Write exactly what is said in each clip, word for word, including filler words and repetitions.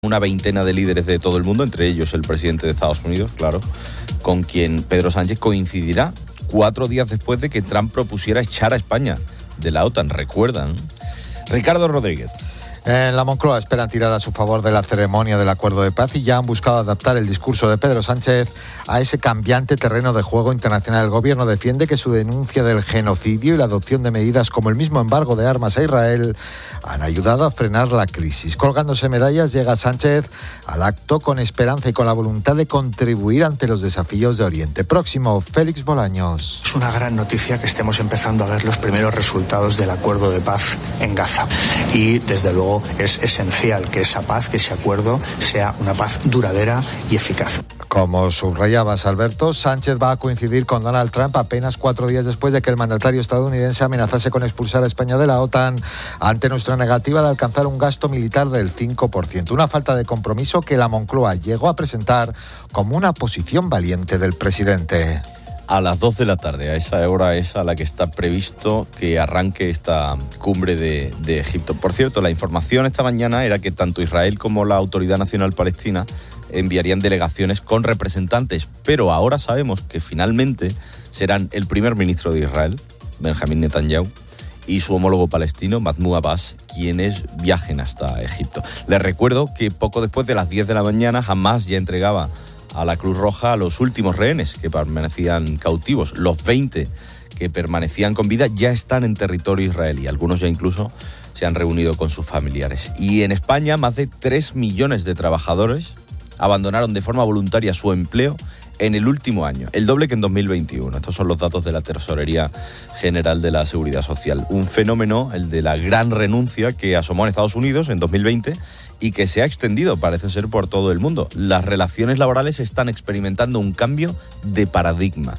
una veintena de líderes de todo el mundo, entre ellos el presidente de Estados Unidos, claro, con quien Pedro Sánchez coincidirá cuatro días después de que Trump propusiera echar a España de la OTAN, ¿recuerdan? Ricardo Rodríguez. En la Moncloa esperan tirar a su favor de la ceremonia del acuerdo de paz y ya han buscado adaptar el discurso de Pedro Sánchez a ese cambiante terreno de juego internacional. El gobierno defiende que su denuncia del genocidio y la adopción de medidas como el mismo embargo de armas a Israel han ayudado a frenar la crisis. Colgándose medallas, llega Sánchez al acto con esperanza y con la voluntad de contribuir ante los desafíos de Oriente Próximo. Félix Bolaños. Es una gran noticia que estemos empezando a ver los primeros resultados del acuerdo de paz en Gaza. Y desde luego es esencial que esa paz, que ese acuerdo sea una paz duradera y eficaz. Como subrayabas, Alberto, Sánchez va a coincidir con Donald Trump apenas cuatro días después de que el mandatario estadounidense amenazase con expulsar a España de la OTAN ante nuestra negativa de alcanzar un gasto militar del cinco por ciento. Una falta de compromiso que la Moncloa llegó a presentar como una posición valiente del presidente. A las dos de la tarde, a esa hora es a la que está previsto que arranque esta cumbre de, de Egipto. Por cierto, la información esta mañana era que tanto Israel como la Autoridad Nacional Palestina enviarían delegaciones con representantes, pero ahora sabemos que finalmente serán el primer ministro de Israel, Benjamín Netanyahu, y su homólogo palestino, Mahmoud Abbas, quienes viajen hasta Egipto. Les recuerdo que poco después de las diez de la mañana, Hamás ya entregaba a la Cruz Roja a los últimos rehenes que permanecían cautivos. Los veinte que permanecían con vida ya están en territorio israelí. Algunos ya incluso se han reunido con sus familiares. Y en España, más de tres millones de trabajadores abandonaron de forma voluntaria su empleo en el último año, el doble que en dos mil veintiuno. Estos son los datos de la Tesorería General de la Seguridad Social. Un fenómeno, el de la gran renuncia, que asomó en Estados Unidos en dos mil veinte y que se ha extendido, parece ser, por todo el mundo. Las relaciones laborales están experimentando un cambio de paradigma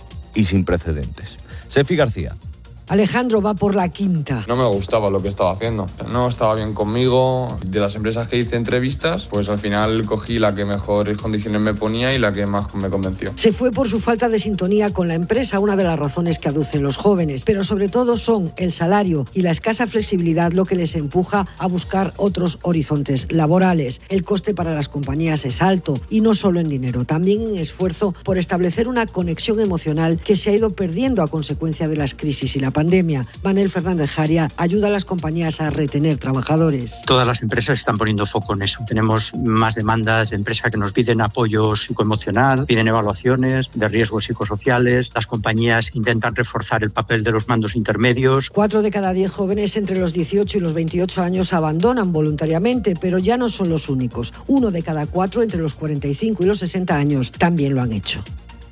y sin precedentes. Sefi García. Alejandro va por la quinta. No me gustaba lo que estaba haciendo. No estaba bien conmigo. De las empresas que hice entrevistas, pues al final cogí la que mejores condiciones me ponía y la que más me convenció. Se fue por su falta de sintonía con la empresa, una de las razones que aducen los jóvenes. Pero sobre todo son el salario y la escasa flexibilidad lo que les empuja a buscar otros horizontes laborales. El coste para las compañías es alto y no solo en dinero, también en esfuerzo por establecer una conexión emocional que se ha ido perdiendo a consecuencia de las crisis y la pandemia. Manuel Fernández Jaria ayuda a las compañías a retener trabajadores. Todas las empresas están poniendo foco en eso. Tenemos más demandas de empresas que nos piden apoyo psicoemocional, piden evaluaciones de riesgos psicosociales. Las compañías intentan reforzar el papel de los mandos intermedios. Cuatro de cada diez jóvenes entre los dieciocho y los veintiocho años abandonan voluntariamente, pero ya no son los únicos. Uno de cada cuatro entre los cuarenta y cinco y los sesenta años también lo han hecho.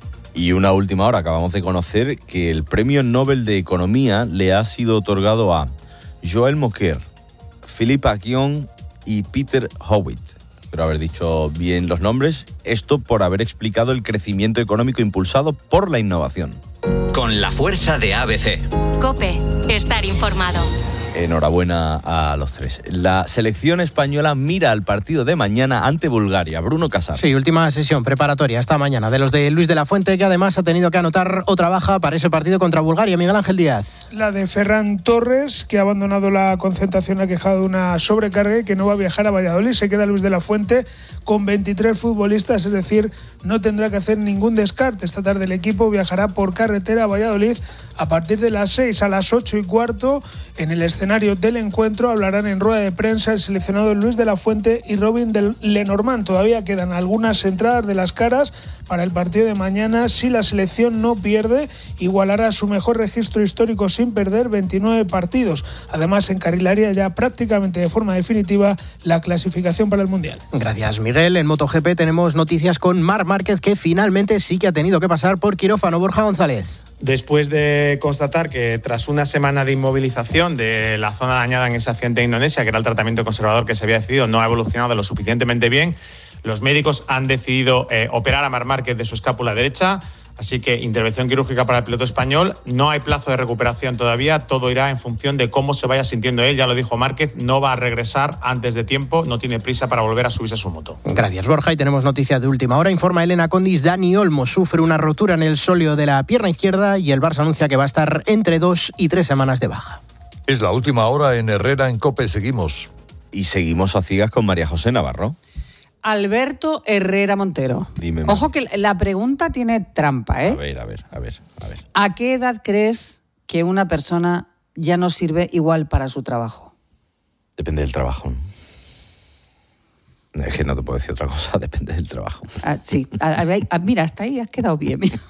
Y una última hora, acabamos de conocer que el Premio Nobel de Economía le ha sido otorgado a Joël Moquer, Philippe Aghion y Peter Howitt. Espero haber dicho bien los nombres. Esto por haber explicado el crecimiento económico impulsado por la innovación. Con la fuerza de A B C. COPE, estar informado. Enhorabuena a los tres. La selección española mira al partido de mañana ante Bulgaria. Bruno Casar. Sí, última sesión preparatoria esta mañana de los de Luis de la Fuente, que además ha tenido que anotar otra baja para ese partido contra Bulgaria. Miguel Ángel Díaz. La de Ferran Torres, que ha abandonado la concentración, ha quejado de una sobrecarga y que no va a viajar a Valladolid. Se queda Luis de la Fuente con veintitrés futbolistas, es decir, no tendrá que hacer ningún descarte. Esta tarde el equipo viajará por carretera a Valladolid a partir de las seis. A las ocho y cuarto, en el escenario del encuentro, hablarán en rueda de prensa el seleccionado Luis de la Fuente y Robin de Lenormand. Todavía quedan algunas entradas de las caras para el partido de mañana. Si la selección no pierde, igualará su mejor registro histórico sin perder, veintinueve partidos. Además, encarrilaría ya prácticamente de forma definitiva la clasificación para el Mundial. Gracias, Miguel. En MotoGP tenemos noticias con Marc Márquez, que finalmente sí que ha tenido que pasar por quirófano. Borja González. Después de constatar que tras una semana de inmovilización de la zona dañada en ese accidente en Indonesia, que era el tratamiento conservador que se había decidido, no ha evolucionado lo suficientemente bien, los médicos han decidido eh, operar a Marc Márquez de su escápula derecha. Así que intervención quirúrgica para el piloto español. No hay plazo de recuperación todavía, todo irá en función de cómo se vaya sintiendo él. Ya lo dijo Márquez, no va a regresar antes de tiempo, no tiene prisa para volver a subirse a su moto. Gracias, Borja. Y tenemos noticias de última hora. Informa Elena Condis, Dani Olmo sufre una rotura en el sóleo de la pierna izquierda y el Barça anuncia que va a estar entre dos y tres semanas de baja. Es la última hora en Herrera en COPE. Seguimos. Y seguimos a ciegas con María José Navarro. Alberto Herrera Montero. Dime. Ojo que la pregunta tiene trampa, ¿eh? A ver, a ver, a ver, a ver. ¿A qué edad crees que una persona ya no sirve igual para su trabajo? Depende del trabajo. Es que no te puedo decir otra cosa, depende del trabajo. Ah, sí, a, a, a, mira, hasta ahí has quedado bien. Mira.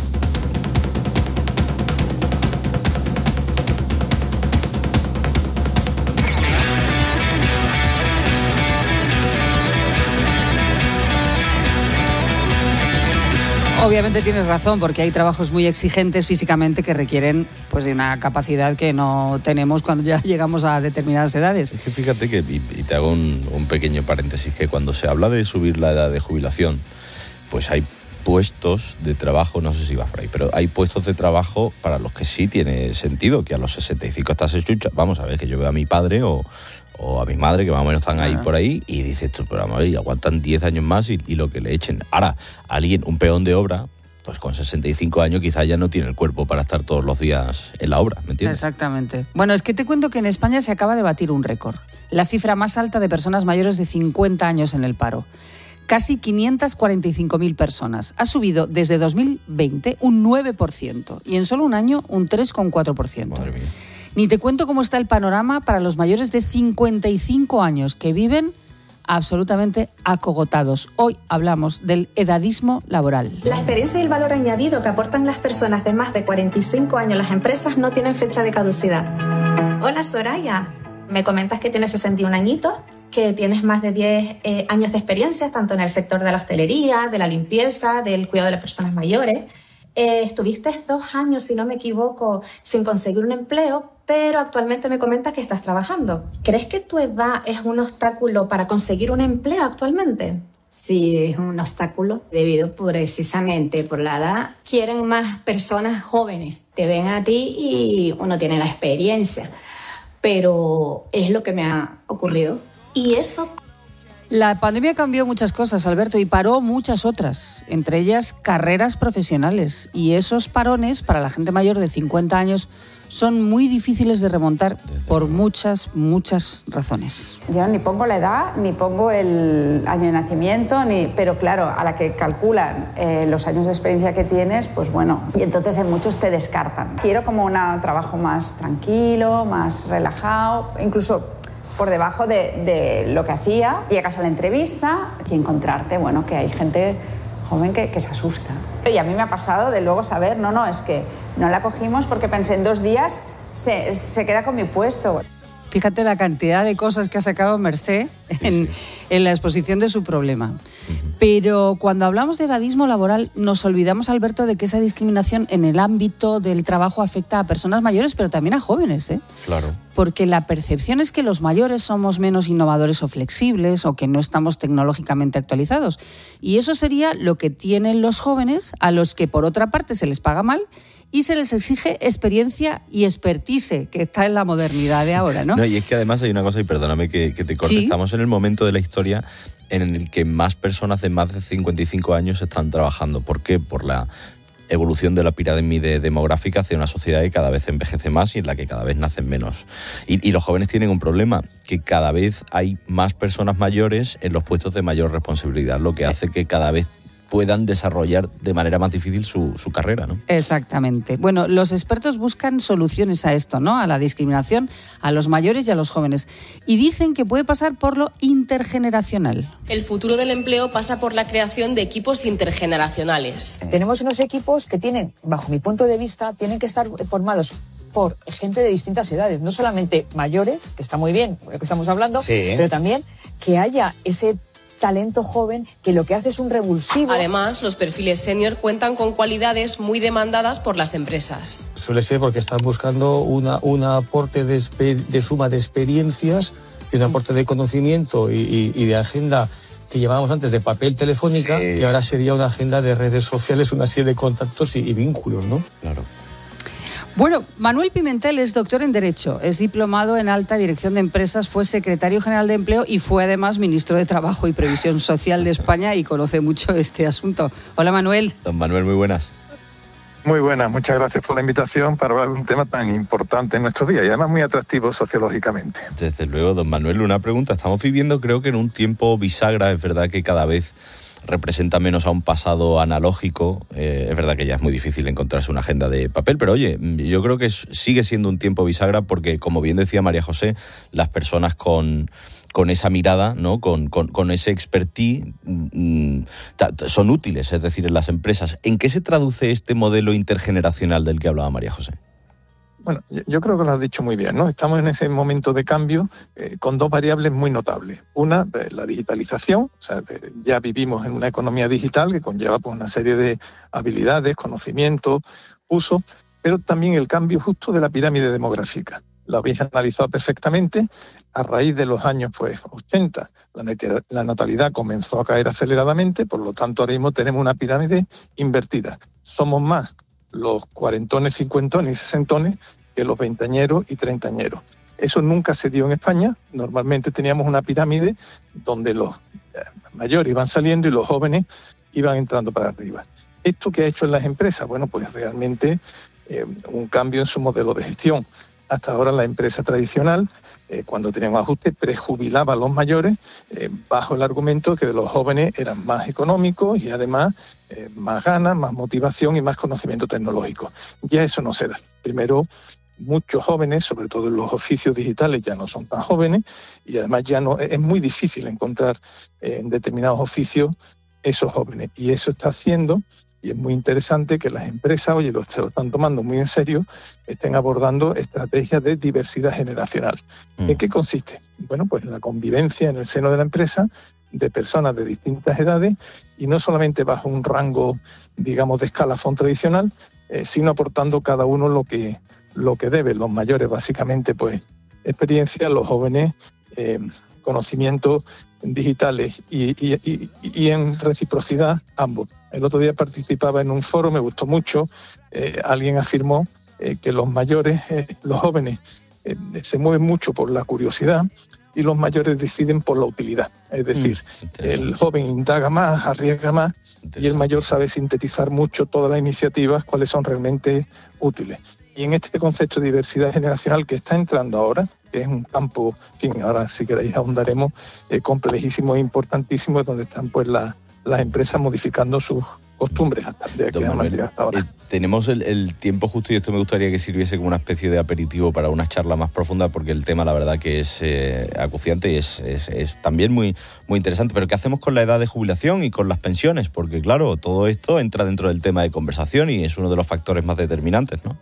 Obviamente tienes razón, porque hay trabajos muy exigentes físicamente que requieren pues de una capacidad que no tenemos cuando ya llegamos a determinadas edades. Es que fíjate que, y, y te hago un, un pequeño paréntesis, que cuando se habla de subir la edad de jubilación, pues hay puestos de trabajo, no sé si vas por ahí, pero hay puestos de trabajo para los que sí tiene sentido, que a los sesenta y cinco estás hechucha. Vamos a ver, que yo veo a mi padre o... o a mi madre, que más o menos están ahí por ahí, y dices tú, pero vamos a ver, aguantan diez años más y, y lo que le echen. Ahora, alguien, un peón de obra, pues con sesenta y cinco años quizás ya no tiene el cuerpo para estar todos los días en la obra, ¿me entiendes? Exactamente. Bueno, es que te cuento que en España se acaba de batir un récord. La cifra más alta de personas mayores de cincuenta años en el paro. Casi quinientas cuarenta y cinco mil personas. Ha subido desde dos mil veinte un nueve por ciento y en solo un año un tres coma cuatro por ciento. Madre mía. Ni te cuento cómo está el panorama para los mayores de cincuenta y cinco años que viven absolutamente acogotados. Hoy hablamos del edadismo laboral. La experiencia y el valor añadido que aportan las personas de más de cuarenta y cinco años a las empresas no tienen fecha de caducidad. Hola Soraya, me comentas que tienes sesenta y un añitos, que tienes más de diez eh, años de experiencia tanto en el sector de la hostelería, de la limpieza, del cuidado de las personas mayores. Eh, estuviste dos años, si no me equivoco, sin conseguir un empleo, pero actualmente me comentas que estás trabajando. ¿Crees que tu edad es un obstáculo para conseguir un empleo actualmente? Sí, es un obstáculo debido precisamente por la edad. Quieren más personas jóvenes. Te ven a ti y uno tiene la experiencia, pero es lo que me ha ocurrido. ¿Y eso? La pandemia cambió muchas cosas, Alberto, y paró muchas otras, entre ellas carreras profesionales. Y esos parones para la gente mayor de cincuenta años son muy difíciles de remontar por muchas, muchas razones. Yo ni pongo la edad, ni pongo el año de nacimiento, ni, pero claro, a la que calculan eh, los años de experiencia que tienes, pues bueno, y entonces en muchos te descartan. Quiero como un trabajo más tranquilo, más relajado, incluso por debajo de, de lo que hacía. Llegas a la entrevista y encontrarte, bueno, que hay gente joven que, que se asusta. Y a mí me ha pasado de luego saber, no, no, es que no la cogimos porque pensé en dos días se, se queda con mi puesto. Fíjate la cantidad de cosas que ha sacado Mercé en, sí, sí. en la exposición de su problema. Uh-huh. Pero cuando hablamos de edadismo laboral, nos olvidamos, Alberto, de que esa discriminación en el ámbito del trabajo afecta a personas mayores, pero también a jóvenes, ¿eh? Claro. Porque la percepción es que los mayores somos menos innovadores o flexibles o que no estamos tecnológicamente actualizados. Y eso sería lo que tienen los jóvenes, a los que por otra parte se les paga mal y se les exige experiencia y expertise, que está en la modernidad de ahora, ¿no? No, y es que además hay una cosa, y perdóname que, que te corte, ¿sí? Estamos en el momento de la historia en el que más personas de más de cincuenta y cinco años están trabajando. ¿Por qué? Por la evolución de la pirámide demográfica hacia una sociedad que cada vez envejece más y en la que cada vez nacen menos. Y, y los jóvenes tienen un problema, que cada vez hay más personas mayores en los puestos de mayor responsabilidad, lo que hace que cada vez puedan desarrollar de manera más difícil su, su carrera, ¿no? Exactamente. Bueno, los expertos buscan soluciones a esto, ¿no? A la discriminación, a los mayores y a los jóvenes. Y dicen que puede pasar por lo intergeneracional. El futuro del empleo pasa por la creación de equipos intergeneracionales. Tenemos unos equipos que tienen, bajo mi punto de vista, tienen que estar formados por gente de distintas edades, no solamente mayores, que está muy bien, de lo que estamos hablando, sí, pero también que haya ese talento joven que lo que hace es un revulsivo. Además, los perfiles senior cuentan con cualidades muy demandadas por las empresas. Suele ser porque están buscando una, un aporte de, de suma de experiencias y un aporte de conocimiento y, y, y de agenda que llevábamos antes de papel telefónica, sí, y ahora sería una agenda de redes sociales, una serie de contactos y, y vínculos, ¿no? Claro. Bueno, Manuel Pimentel es doctor en Derecho, es diplomado en Alta Dirección de Empresas, fue secretario general de Empleo y fue además ministro de Trabajo y Previsión Social de España y conoce mucho este asunto. Hola, Manuel. Don Manuel, muy buenas. Muy buenas, muchas gracias por la invitación para hablar de un tema tan importante en nuestros días y además muy atractivo sociológicamente. Desde luego, don Manuel, una pregunta. Estamos viviendo, creo que en un tiempo bisagra. Es verdad que cada vez representa menos a un pasado analógico. Eh, es verdad que ya es muy difícil encontrarse una agenda de papel, pero oye, yo creo que sigue siendo un tiempo bisagra porque, como bien decía María José, las personas con, con esa mirada, ¿no? con, con, con ese expertise, mmm, son útiles, es decir, en las empresas. ¿En qué se traduce este modelo intergeneracional del que hablaba María José? Bueno, yo creo que lo has dicho muy bien, ¿no? Estamos en ese momento de cambio eh, con dos variables muy notables. Una, eh, la digitalización, o sea, de, ya vivimos en una economía digital que conlleva pues, una serie de habilidades, conocimientos, uso, pero también el cambio justo de la pirámide demográfica. Lo habéis analizado perfectamente. A raíz de los años pues, ochenta, la, la natalidad comenzó a caer aceleradamente, por lo tanto ahora mismo tenemos una pirámide invertida. Somos más los cuarentones, cincuentones y sesentones que los veinteañeros y treintañeros. Eso nunca se dio en España. Normalmente teníamos una pirámide donde los mayores iban saliendo y los jóvenes iban entrando para arriba. ¿Esto qué ha hecho en las empresas? Bueno, pues realmente eh, un cambio en su modelo de gestión. Hasta ahora la empresa tradicional, eh, cuando tenía un ajuste, prejubilaba a los mayores eh, bajo el argumento que de los jóvenes eran más económicos y además eh, más ganas, más motivación y más conocimiento tecnológico. Ya eso no se da. Primero, muchos jóvenes, sobre todo en los oficios digitales, ya no son tan jóvenes y además ya no es muy difícil encontrar eh, en determinados oficios esos jóvenes. Y eso está haciendo, y es muy interesante que las empresas, oye, lo, se lo están tomando muy en serio, estén abordando estrategias de diversidad generacional. Mm. ¿En qué consiste? Bueno, pues la convivencia en el seno de la empresa de personas de distintas edades y no solamente bajo un rango, digamos, de escalafón tradicional, eh, sino aportando cada uno lo que, lo que debe. Los mayores, básicamente, pues experiencia, los jóvenes, eh, conocimientos digitales y, y, y, y en reciprocidad ambos. El otro día participaba en un foro, me gustó mucho, eh, alguien afirmó eh, que los mayores, eh, los jóvenes eh, se mueven mucho por la curiosidad y los mayores deciden por la utilidad. Es decir, mm, el joven indaga más, arriesga más y el mayor sabe sintetizar mucho todas las iniciativas, cuáles son realmente útiles. Y en este concepto de diversidad generacional que está entrando ahora, que es un campo, en fin, ahora si queréis ahondaremos, eh, complejísimo e importantísimo, es donde están pues la, las empresas modificando sus costumbres hasta, de aquí Manuel, hasta ahora. Eh, tenemos el, el tiempo justo y esto me gustaría que sirviese como una especie de aperitivo para una charla más profunda porque el tema la verdad que es eh, acuciante y es, es, es también muy, muy interesante. Pero ¿qué hacemos con la edad de jubilación y con las pensiones? Porque claro, todo esto entra dentro del tema de conversación y es uno de los factores más determinantes, ¿no?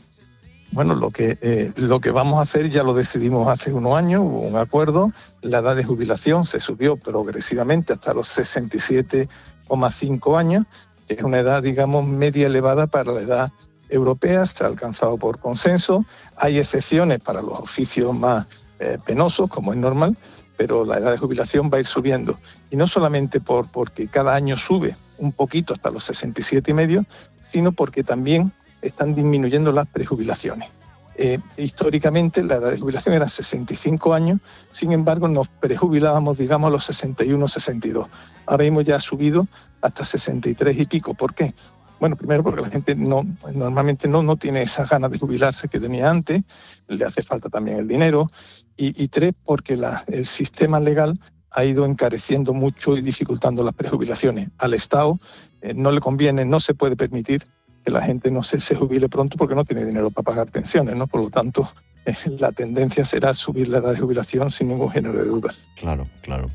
Bueno, lo que, eh, lo que vamos a hacer ya lo decidimos hace unos años, hubo un acuerdo, la edad de jubilación se subió progresivamente hasta los sesenta y siete coma cinco años, que es una edad, digamos, media elevada para la edad europea, se ha alcanzado por consenso, hay excepciones para los oficios más eh, penosos, como es normal, pero la edad de jubilación va a ir subiendo, y no solamente por, porque cada año sube un poquito hasta los sesenta y siete y medio, sino porque también están disminuyendo las prejubilaciones. Eh, históricamente la edad de jubilación era sesenta y cinco años, sin embargo nos prejubilábamos, digamos, a los sesenta y uno, sesenta y dos. Ahora mismo ya ha subido hasta sesenta y tres y pico. ¿Por qué? Bueno, primero porque la gente no normalmente no, no tiene esas ganas de jubilarse que tenía antes, le hace falta también el dinero, y, y tres, porque la, el sistema legal ha ido encareciendo mucho y dificultando las prejubilaciones. Al Estado eh, no le conviene, no se puede permitir que la gente no se, se jubile pronto porque no tiene dinero para pagar pensiones, ¿no? Por lo tanto, eh, la tendencia será subir la edad de jubilación sin ningún género de duda. Claro, claro.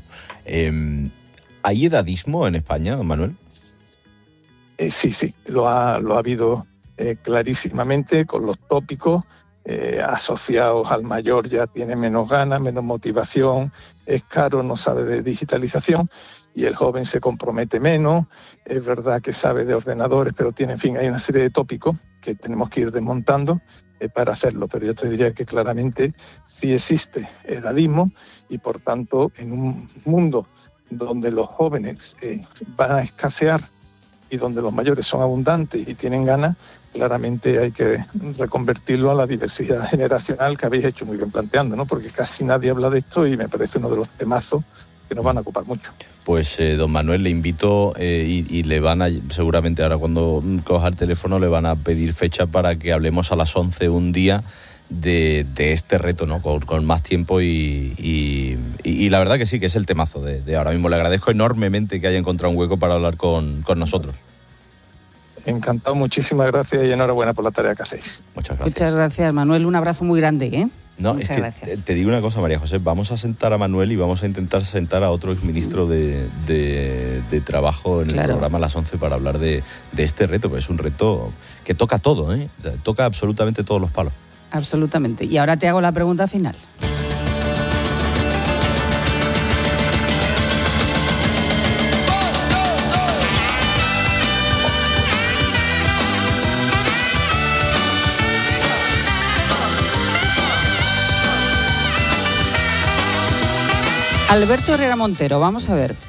Eh, ¿Hay edadismo en España, don Manuel? Eh, sí, sí, lo ha, lo ha habido eh, clarísimamente con los tópicos eh, asociados al mayor, ya tiene menos ganas, menos motivación, es caro, no sabe de digitalización, y el joven se compromete menos, es verdad que sabe de ordenadores, pero tiene, en fin, hay una serie de tópicos que tenemos que ir desmontando eh, para hacerlo, pero yo te diría que claramente sí existe edadismo y por tanto en un mundo donde los jóvenes eh, van a escasear y donde los mayores son abundantes y tienen ganas, claramente hay que reconvertirlo a la diversidad generacional que habéis hecho muy bien planteando, ¿no? Porque casi nadie habla de esto y me parece uno de los temazos que nos van a ocupar mucho. Pues eh, don Manuel, le invito eh, y, y le van a, seguramente ahora cuando coja el teléfono le van a pedir fecha para que hablemos a las once un día de, de este reto, ¿no? Con, con más tiempo y, y, y, y la verdad que sí, que es el temazo de, de ahora mismo. Le agradezco enormemente que haya encontrado un hueco para hablar con, con nosotros. Encantado, muchísimas gracias y enhorabuena por la tarea que hacéis. Muchas gracias. Muchas gracias, Manuel. Un abrazo muy grande, ¿eh? No, Muchas es que gracias. te digo una cosa, María José, vamos a sentar a Manuel y vamos a intentar sentar a otro exministro de, de, de Trabajo en Claro. el programa a las once para hablar de, de este reto, porque es un reto que toca todo, ¿eh? Toca absolutamente todos los palos. Absolutamente. Y ahora te hago la pregunta final. Alberto Herrera Montero, vamos a ver.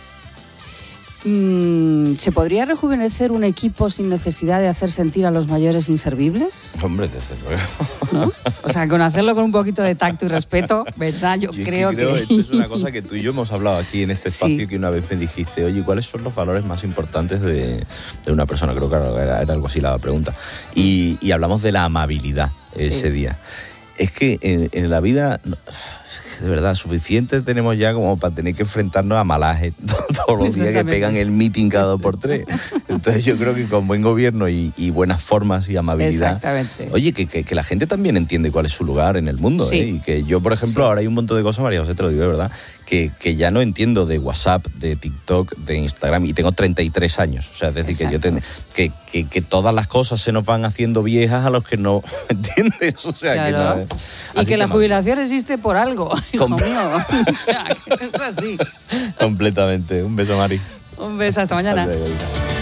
Mm, ¿Se podría rejuvenecer un equipo sin necesidad de hacer sentir a los mayores inservibles? Hombre, desde luego. ¿No? O sea, con hacerlo con un poquito de tacto y respeto, ¿verdad? Yo Y es creo que... que... Creo, esto es una cosa que tú y yo hemos hablado aquí en este espacio, Sí. que una vez me dijiste, oye, ¿cuáles son los valores más importantes de, de una persona? Creo que era, era algo así la pregunta. Y, y hablamos de la amabilidad ese Sí. día. Es que en, en la vida, de verdad, suficiente tenemos ya como para tener que enfrentarnos a malajes todos los días que pegan el meeting cada dos por tres. Entonces yo creo que con buen gobierno y, y buenas formas y amabilidad... Exactamente. Oye, que, que, que la gente también entiende cuál es su lugar en el mundo. Sí. ¿eh? Y que yo, por ejemplo, Sí. ahora hay un montón de cosas, María José, te lo digo de verdad, que, que ya no entiendo de WhatsApp, de TikTok, de Instagram, y tengo treinta y tres años. O sea, es decir, que yo ten, que, que, que todas las cosas se nos van haciendo viejas a los que no entiendes. O sea, Claro. que no, Y así que la no. jubilación existe por algo, hijo Com- mío. O sea, que es así. Completamente. Un beso, Mari. Un beso, hasta mañana. Hasta luego.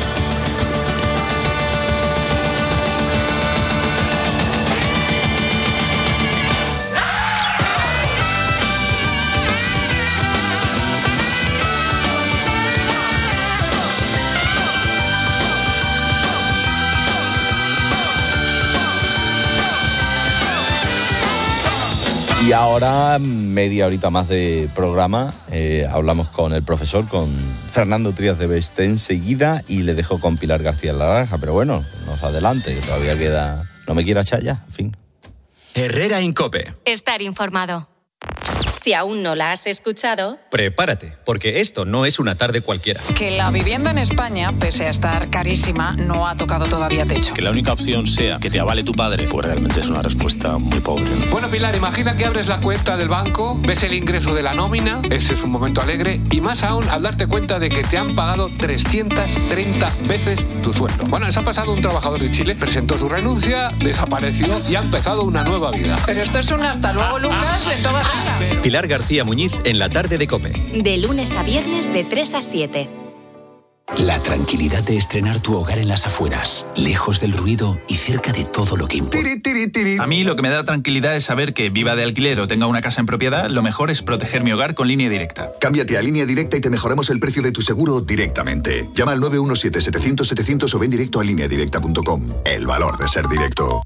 Y ahora, media horita más de programa, eh, hablamos con el profesor, con Fernando Trías de Beste enseguida, y le dejo con Pilar García Laranja, pero bueno, nos adelante, que todavía queda... No me quiero echar ya, en fin. Herrera Incope. Estar informado. Si aún no la has escuchado, Prepárate, porque esto no es una tarde cualquiera. Que la vivienda en España, pese a estar carísima, no ha tocado todavía techo. Que la única opción sea que te avale tu padre, pues realmente es una respuesta muy pobre, ¿no? Bueno, Pilar, imagina que abres la cuenta del banco, ves el ingreso de la nómina, ese es un momento alegre, y más aún al darte cuenta de que te han pagado trescientas treinta veces tu sueldo. Bueno, les ha pasado un trabajador de Chile, presentó su renuncia, desapareció y ha empezado una nueva vida. Pero esto es un hasta luego, Lucas, en toda regla. Pilar García Muñiz en la tarde de COPE. de lunes a viernes de tres a siete. La tranquilidad de estrenar tu hogar en las afueras, lejos del ruido y cerca de todo lo que importa. A mí lo que me da tranquilidad es saber que viva de alquiler o tenga una casa en propiedad, lo mejor es proteger mi hogar con Línea Directa. Cámbiate a Línea Directa y te mejoramos el precio de tu seguro directamente. Llama al nueve uno siete, setecientos, setecientos o ven directo a línea directa punto com. El valor de ser directo.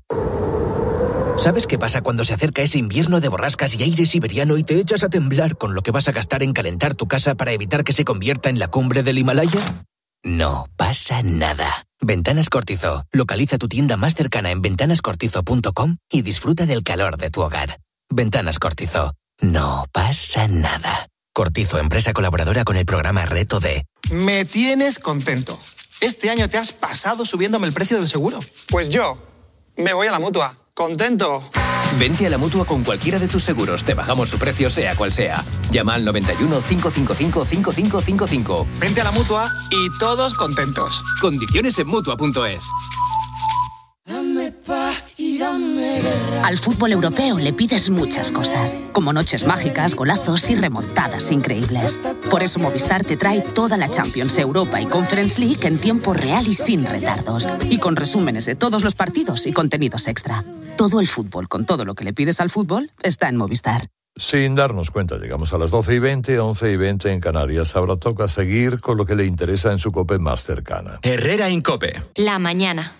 ¿Sabes qué pasa cuando se acerca ese invierno de borrascas y aire siberiano y te echas a temblar con lo que vas a gastar en calentar tu casa para evitar que se convierta en la cumbre del Himalaya? No pasa nada. Ventanas Cortizo. Localiza tu tienda más cercana en ventanas cortizo punto com y disfruta del calor de tu hogar. Ventanas Cortizo. No pasa nada. Cortizo, empresa colaboradora con el programa Reto D. Me tienes contento. Este año te has pasado subiéndome el precio del seguro. Pues yo me voy a la Mutua. ¡Contento! Vente a la Mutua con cualquiera de tus seguros. Te bajamos su precio sea cual sea. Llama al noventa y uno, cinco cinco cinco, cinco cinco cinco cinco. Vente a la Mutua y todos contentos. Condiciones en Mutua punto es. Dame paz y dame guerra. Al fútbol europeo le pides muchas cosas, como noches mágicas, golazos y remontadas increíbles. Por eso Movistar te trae toda la Champions, Europa y Conference League en tiempo real y sin retardos. Y con resúmenes de todos los partidos y contenidos extra. Todo el fútbol, con todo lo que le pides al fútbol, está en Movistar. Sin darnos cuenta, llegamos a las doce y veinte, once y veinte en Canarias. Ahora toca seguir con lo que le interesa en su COPE más cercana. Herrera Incope. La mañana.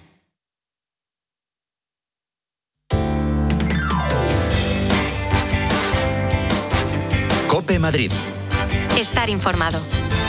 COPE Madrid. estar informado.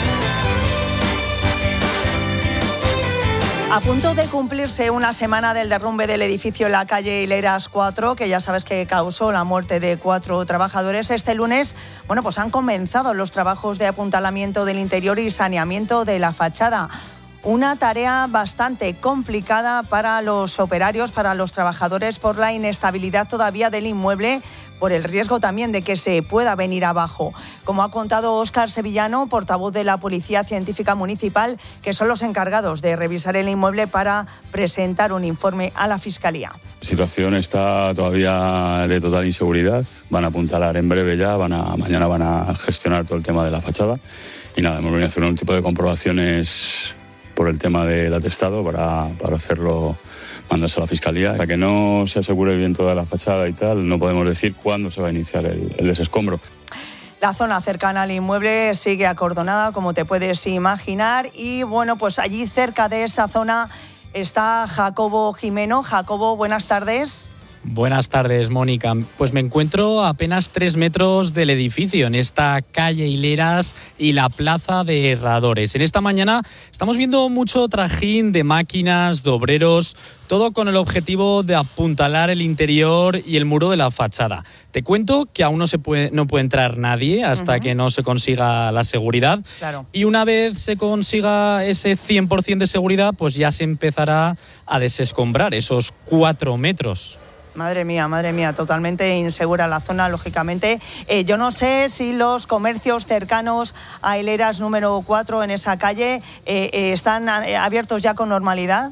A punto de cumplirse una semana del derrumbe del edificio en la calle Hileras cuatro, que ya sabes que causó la muerte de cuatro trabajadores, este lunes, bueno, pues han comenzado los trabajos de apuntalamiento del interior y saneamiento de la fachada. Una tarea bastante complicada para los operarios, para los trabajadores, por la inestabilidad todavía del inmueble, por el riesgo también de que se pueda venir abajo. Como ha contado Óscar Sevillano, portavoz de la Policía Científica Municipal, que son los encargados de revisar el inmueble para presentar un informe a la Fiscalía. La situación está todavía de total inseguridad. Van a apuntalar en breve ya, van a, mañana van a gestionar todo el tema de la fachada. Y nada, hemos venido a hacer un tipo de comprobaciones por el tema del atestado para, para hacerlo, mandarse a la Fiscalía. Para que no se asegure bien toda la fachada y tal, no podemos decir cuándo se va a iniciar el, el desescombro. La zona cercana al inmueble sigue acordonada, como te puedes imaginar, y bueno, pues allí cerca de esa zona está Jacobo Jimeno. Jacobo, buenas tardes. Buenas tardes, Mónica. Pues me encuentro a apenas tres metros del edificio, en esta calle Hileras y la plaza de Herradores. En esta mañana estamos viendo mucho trajín de máquinas, de obreros, todo con el objetivo de apuntalar el interior y el muro de la fachada. Te cuento que aún no se puede, no puede entrar nadie hasta uh-huh. que no se consiga la seguridad. Claro. Y una vez se consiga ese cien por ciento de seguridad, pues ya se empezará a desescombrar esos cuatro metros. Madre mía, madre mía, totalmente insegura la zona, lógicamente. Eh, yo no sé si los comercios cercanos a Hileras número cuatro en esa calle eh, eh, están abiertos ya con normalidad.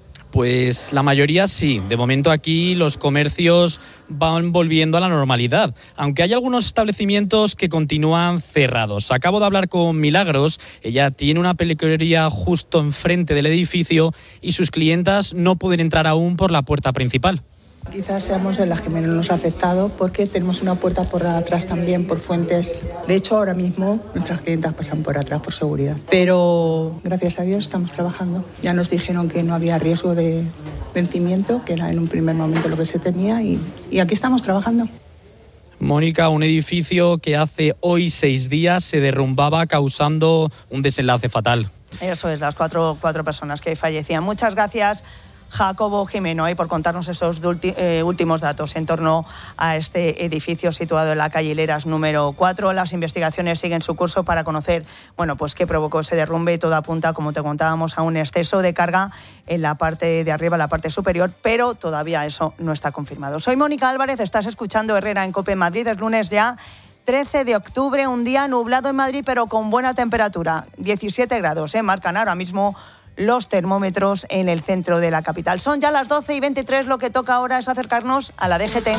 Pues la mayoría sí. De momento aquí los comercios van volviendo a la normalidad, aunque hay algunos establecimientos que continúan cerrados. Acabo de hablar con Milagros, ella tiene una peluquería justo enfrente del edificio y sus clientas no pueden entrar aún por la puerta principal. Quizás seamos de las que menos nos ha afectado porque tenemos una puerta por atrás también por fuentes. De hecho, ahora mismo nuestras clientas pasan por atrás por seguridad. Pero gracias a Dios estamos trabajando. Ya nos dijeron que no había riesgo de vencimiento, que era en un primer momento lo que se temía y, y aquí estamos trabajando. Mónica, un edificio que hace hoy seis días se derrumbaba causando un desenlace fatal. Eso es, las cuatro, cuatro personas que fallecían. Muchas gracias, Jacobo Jimeno, y por contarnos esos ulti- eh, últimos datos en torno a este edificio situado en la calle Hileras número cuatro. Las investigaciones siguen su curso para conocer, bueno, pues qué provocó ese derrumbe. Todo apunta, como te contábamos, a un exceso de carga en la parte de arriba, la parte superior, pero todavía eso no está confirmado. Soy Mónica Álvarez, estás escuchando Herrera en COPE Madrid. Es lunes ya, trece de octubre, un día nublado en Madrid, pero con buena temperatura. diecisiete grados, ¿eh? Marcan ahora mismo los termómetros en el centro de la capital. Son ya las doce y veintitrés, lo que toca ahora es acercarnos a la D G T.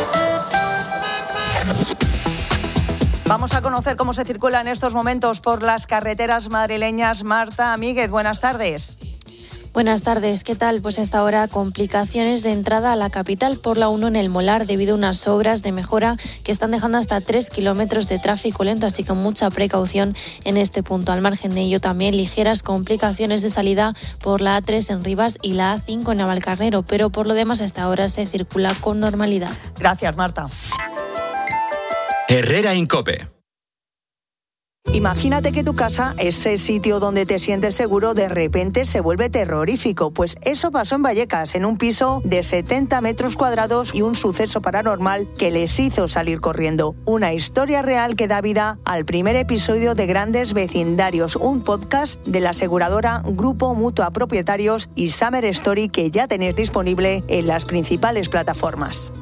Vamos a conocer cómo se circula en estos momentos por las carreteras madrileñas. Marta Míguez, buenas tardes. Buenas tardes, ¿qué tal? Pues hasta ahora complicaciones de entrada a la capital por la uno en el Molar debido a unas obras de mejora que están dejando hasta tres kilómetros de tráfico lento, así que mucha precaución en este punto. Al margen de ello también ligeras complicaciones de salida por la A tres en Rivas y la A cinco en Navalcarnero, pero por lo demás hasta ahora se circula con normalidad. Gracias, Marta. Herrera en COPE. Imagínate que tu casa, ese sitio donde te sientes seguro, de repente se vuelve terrorífico. Pues eso pasó en Vallecas, en un piso de setenta metros cuadrados y un suceso paranormal que les hizo salir corriendo. Una historia real que da vida al primer episodio de Grandes Vecindarios, un podcast de la aseguradora Grupo Mutua Propietarios y Summer Story que ya tenéis disponible en las principales plataformas.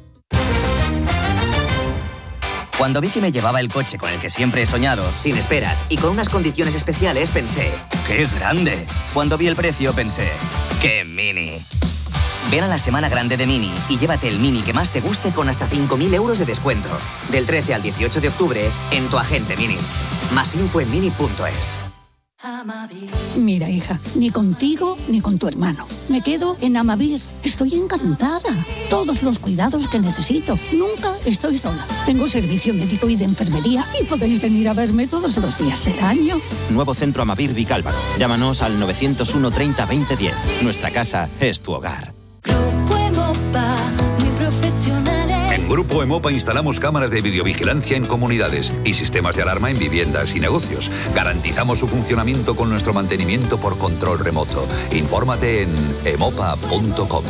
Cuando vi que me llevaba el coche con el que siempre he soñado, sin esperas y con unas condiciones especiales, pensé, ¡qué grande! Cuando vi el precio, pensé, ¡qué mini! Ven a la Semana Grande de Mini y llévate el Mini que más te guste con hasta cinco mil euros de descuento. Del trece al dieciocho de octubre, en tu agente Mini. Más info en mini punto es. Mira, hija, ni contigo ni con tu hermano. Me quedo en Amavir. Estoy encantada. Todos los cuidados que necesito. Nunca estoy sola. Tengo servicio médico y de enfermería y podéis venir a verme todos los días del año. Nuevo Centro Amavir Vicálvaro. Llámanos al novecientos uno treinta veinte diez. Nuestra casa es tu hogar. En Grupo Emopa instalamos cámaras de videovigilancia en comunidades y sistemas de alarma en viviendas y negocios. Garantizamos su funcionamiento con nuestro mantenimiento por control remoto. Infórmate en emopa punto com.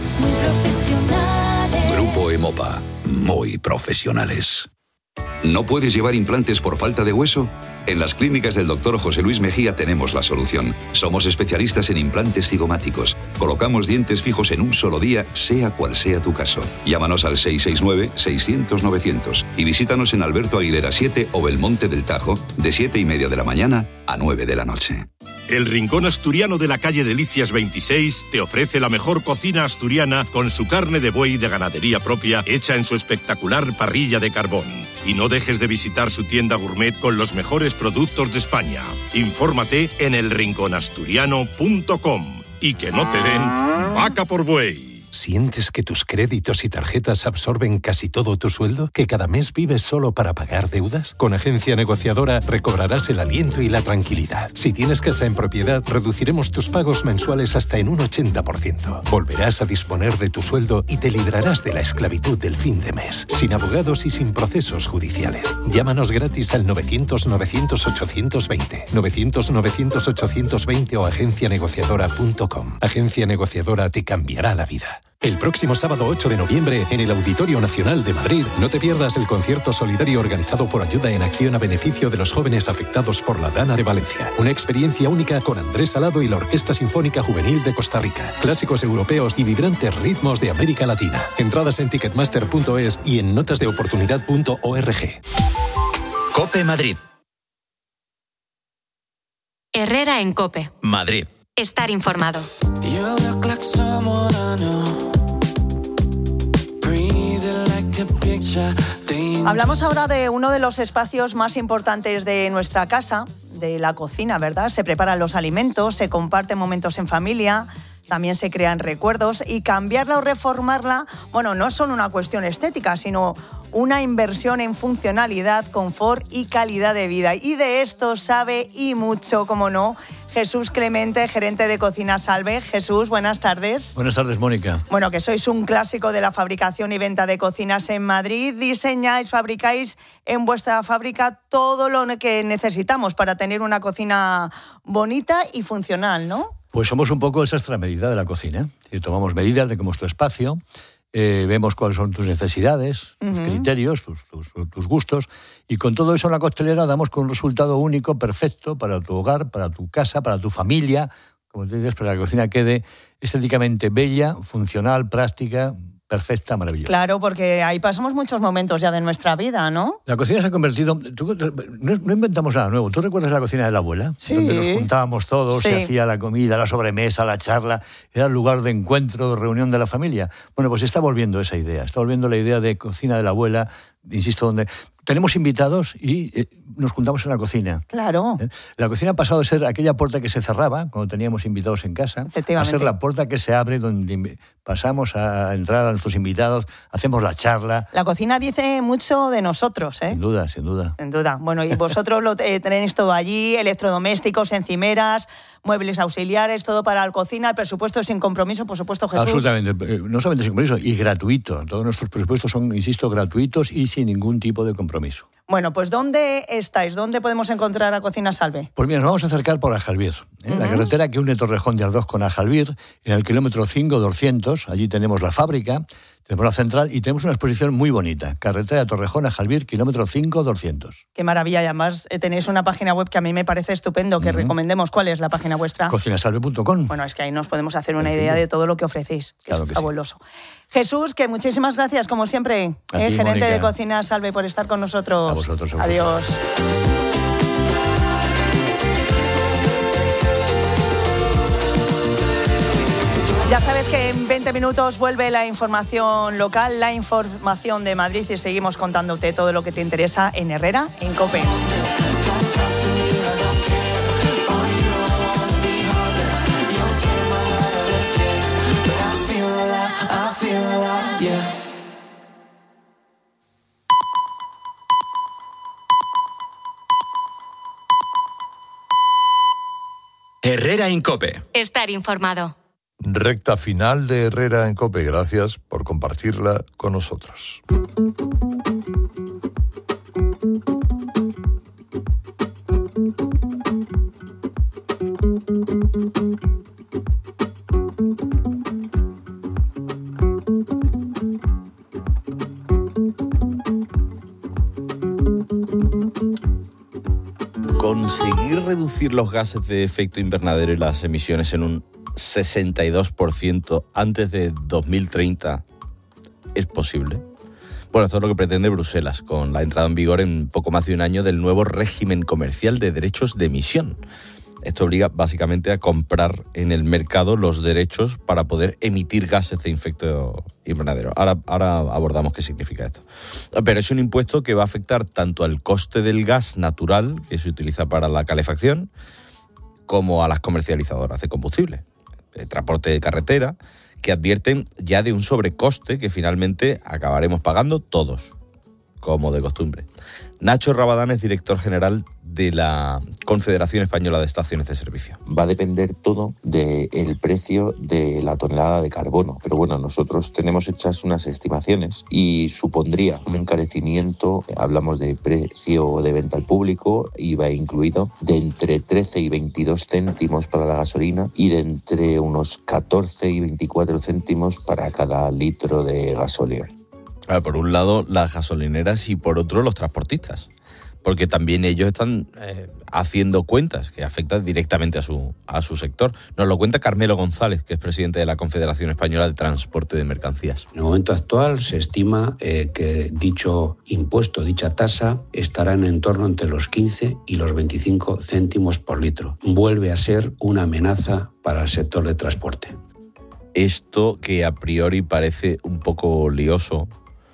Grupo Emopa. Muy profesionales. ¿No puedes llevar implantes por falta de hueso? En las clínicas del doctor José Luis Mejía tenemos la solución. Somos especialistas en implantes cigomáticos. Colocamos dientes fijos en un solo día, sea cual sea tu caso. Llámanos al seis seis nueve, seiscientos, novecientos y visítanos en Alberto Aguilera siete o Belmonte del Tajo, de siete y media de la mañana a nueve de la noche. El Rincón Asturiano de la calle Delicias veintiséis te ofrece la mejor cocina asturiana con su carne de buey de ganadería propia hecha en su espectacular parrilla de carbón. Y no dejes de visitar su tienda gourmet con los mejores productos de España. Infórmate en el rincón asturiano punto com y que no te den vaca por buey. ¿Sientes que tus créditos y tarjetas absorben casi todo tu sueldo? ¿Que cada mes vives solo para pagar deudas? Con Agencia Negociadora recobrarás el aliento y la tranquilidad. Si tienes casa en propiedad, reduciremos tus pagos mensuales hasta en un ochenta por ciento. Volverás a disponer de tu sueldo y te librarás de la esclavitud del fin de mes, sin abogados y sin procesos judiciales. Llámanos gratis al novecientos, novecientos, ochocientos veinte, novecientos, novecientos, ochocientos veinte o agencia negociadora punto com. Agencia Negociadora te cambiará la vida. El próximo sábado ocho de noviembre, en el Auditorio Nacional de Madrid, no te pierdas el concierto solidario organizado por Ayuda en Acción a beneficio de los jóvenes afectados por la Dana de Valencia. Una experiencia única con Andrés Salado y la Orquesta Sinfónica Juvenil de Costa Rica. Clásicos europeos y vibrantes ritmos de América Latina. Entradas en ticketmaster punto es y en notas de oportunidad punto org. COPE Madrid. Herrera en COPE. Madrid. Estar informado. Hablamos ahora de uno de los espacios más importantes de nuestra casa, de la cocina, ¿verdad? Se preparan los alimentos, se comparten momentos en familia, también se crean recuerdos y cambiarla o reformarla, bueno, no es solo una cuestión estética, sino una inversión en funcionalidad, confort y calidad de vida. Y de esto sabe y mucho, como no, Jesús Clemente, gerente de Cocina Salve. Jesús, buenas tardes. Buenas tardes, Mónica. Bueno, que sois un clásico de la fabricación y venta de cocinas en Madrid. Diseñáis, fabricáis en vuestra fábrica todo lo que necesitamos para tener una cocina bonita y funcional, ¿no? Pues somos un poco esa extramedida de la cocina. Y tomamos medidas de cómo es tu espacio, eh, vemos cuáles son tus necesidades, tus uh-huh. criterios, tus, tus, tus gustos, y con todo eso en la costelera damos con un resultado único, perfecto, para tu hogar, para tu casa, para tu familia, como te dices, para que la cocina quede estéticamente bella, funcional, práctica, perfecta, maravillosa. Claro, porque ahí pasamos muchos momentos ya de nuestra vida, ¿no? La cocina se ha convertido... Tú, no, no inventamos nada nuevo. ¿Tú recuerdas la cocina de la abuela? Sí. Donde nos juntábamos todos, sí. se hacía la comida, la sobremesa, la charla. Era el lugar de encuentro, de reunión de la familia. Bueno, pues está volviendo esa idea. Está volviendo la idea de cocina de la abuela, insisto, donde tenemos invitados y eh, nos juntamos en la cocina. Claro. ¿Eh? La cocina ha pasado de ser aquella puerta que se cerraba cuando teníamos invitados en casa a ser la puerta que se abre donde pasamos a entrar a nuestros invitados, hacemos la charla. La cocina dice mucho de nosotros, ¿eh? Sin duda, sin duda. Sin duda. Bueno, y vosotros lo eh, tenéis todo allí, electrodomésticos, encimeras, muebles auxiliares, todo para la cocina. El presupuesto es sin compromiso, por supuesto, Jesús. Absolutamente. No solamente sin compromiso, y gratuito. Todos nuestros presupuestos son, insisto, gratuitos y sin ningún tipo de compromiso. Bueno, pues ¿dónde estáis? ¿Dónde podemos encontrar a Cocina Salve? Pues mira, nos vamos a acercar por Ajalbir, ¿eh? Uh-huh. La carretera que une Torrejón de Ardoz con Ajalbir, en el kilómetro cinco doscientos. Allí tenemos la fábrica, tenemos la central y tenemos una exposición muy bonita. Carretera de Torrejón a Ajalbir, kilómetro cinco doscientos. Qué maravilla. Y además eh, tenéis una página web que a mí me parece estupendo, que uh-huh. recomendemos. ¿Cuál es la página vuestra? cocina salve punto com. Bueno, es que ahí nos podemos hacer una idea de todo lo que ofrecéis, que claro es que fabuloso. Sí. Jesús, que muchísimas gracias, como siempre, eh, ti, gerente Mónica. de Cocina Salve, por estar con nosotros. A vosotros. A Adiós. vosotros. Ya sabes que en veinte minutos vuelve la información local, la información de Madrid y seguimos contándote todo lo que te interesa en Herrera, en COPE. Herrera en COPE. Estar informado. Recta final de Herrera en COPE. Gracias por compartirla con nosotros. Conseguir reducir los gases de efecto invernadero y las emisiones en un sesenta y dos por ciento antes de dos mil treinta es posible. Bueno, esto es lo que pretende Bruselas, con la entrada en vigor en poco más de un año del nuevo régimen comercial de derechos de emisión. Esto obliga básicamente a comprar en el mercado los derechos para poder emitir gases de efecto invernadero. Ahora, ahora abordamos qué significa esto. Pero es un impuesto que va a afectar tanto al coste del gas natural que se utiliza para la calefacción como a las comercializadoras de combustible, de transporte de carretera, que advierten ya de un sobrecoste que finalmente acabaremos pagando todos, como de costumbre. Nacho Rabadán es director general de la Confederación Española de Estaciones de Servicio. Va a depender todo del precio de la tonelada de carbono, pero bueno, nosotros tenemos hechas unas estimaciones y supondría un encarecimiento, hablamos de precio de venta al público, I V A incluido, de entre trece y veintidós céntimos para la gasolina y de entre unos catorce y veinticuatro céntimos para cada litro de gasóleo. Claro, por un lado las gasolineras y por otro los transportistas, porque también ellos están eh, haciendo cuentas que afectan directamente a su, a su sector. Nos lo cuenta Carmelo González, que es presidente de la Confederación Española de Transporte de Mercancías. En el momento actual se estima eh, que dicho impuesto, dicha tasa, estará en torno entre los quince y los veinticinco céntimos por litro. Vuelve a ser una amenaza para el sector de transporte. Esto que a priori parece un poco lioso,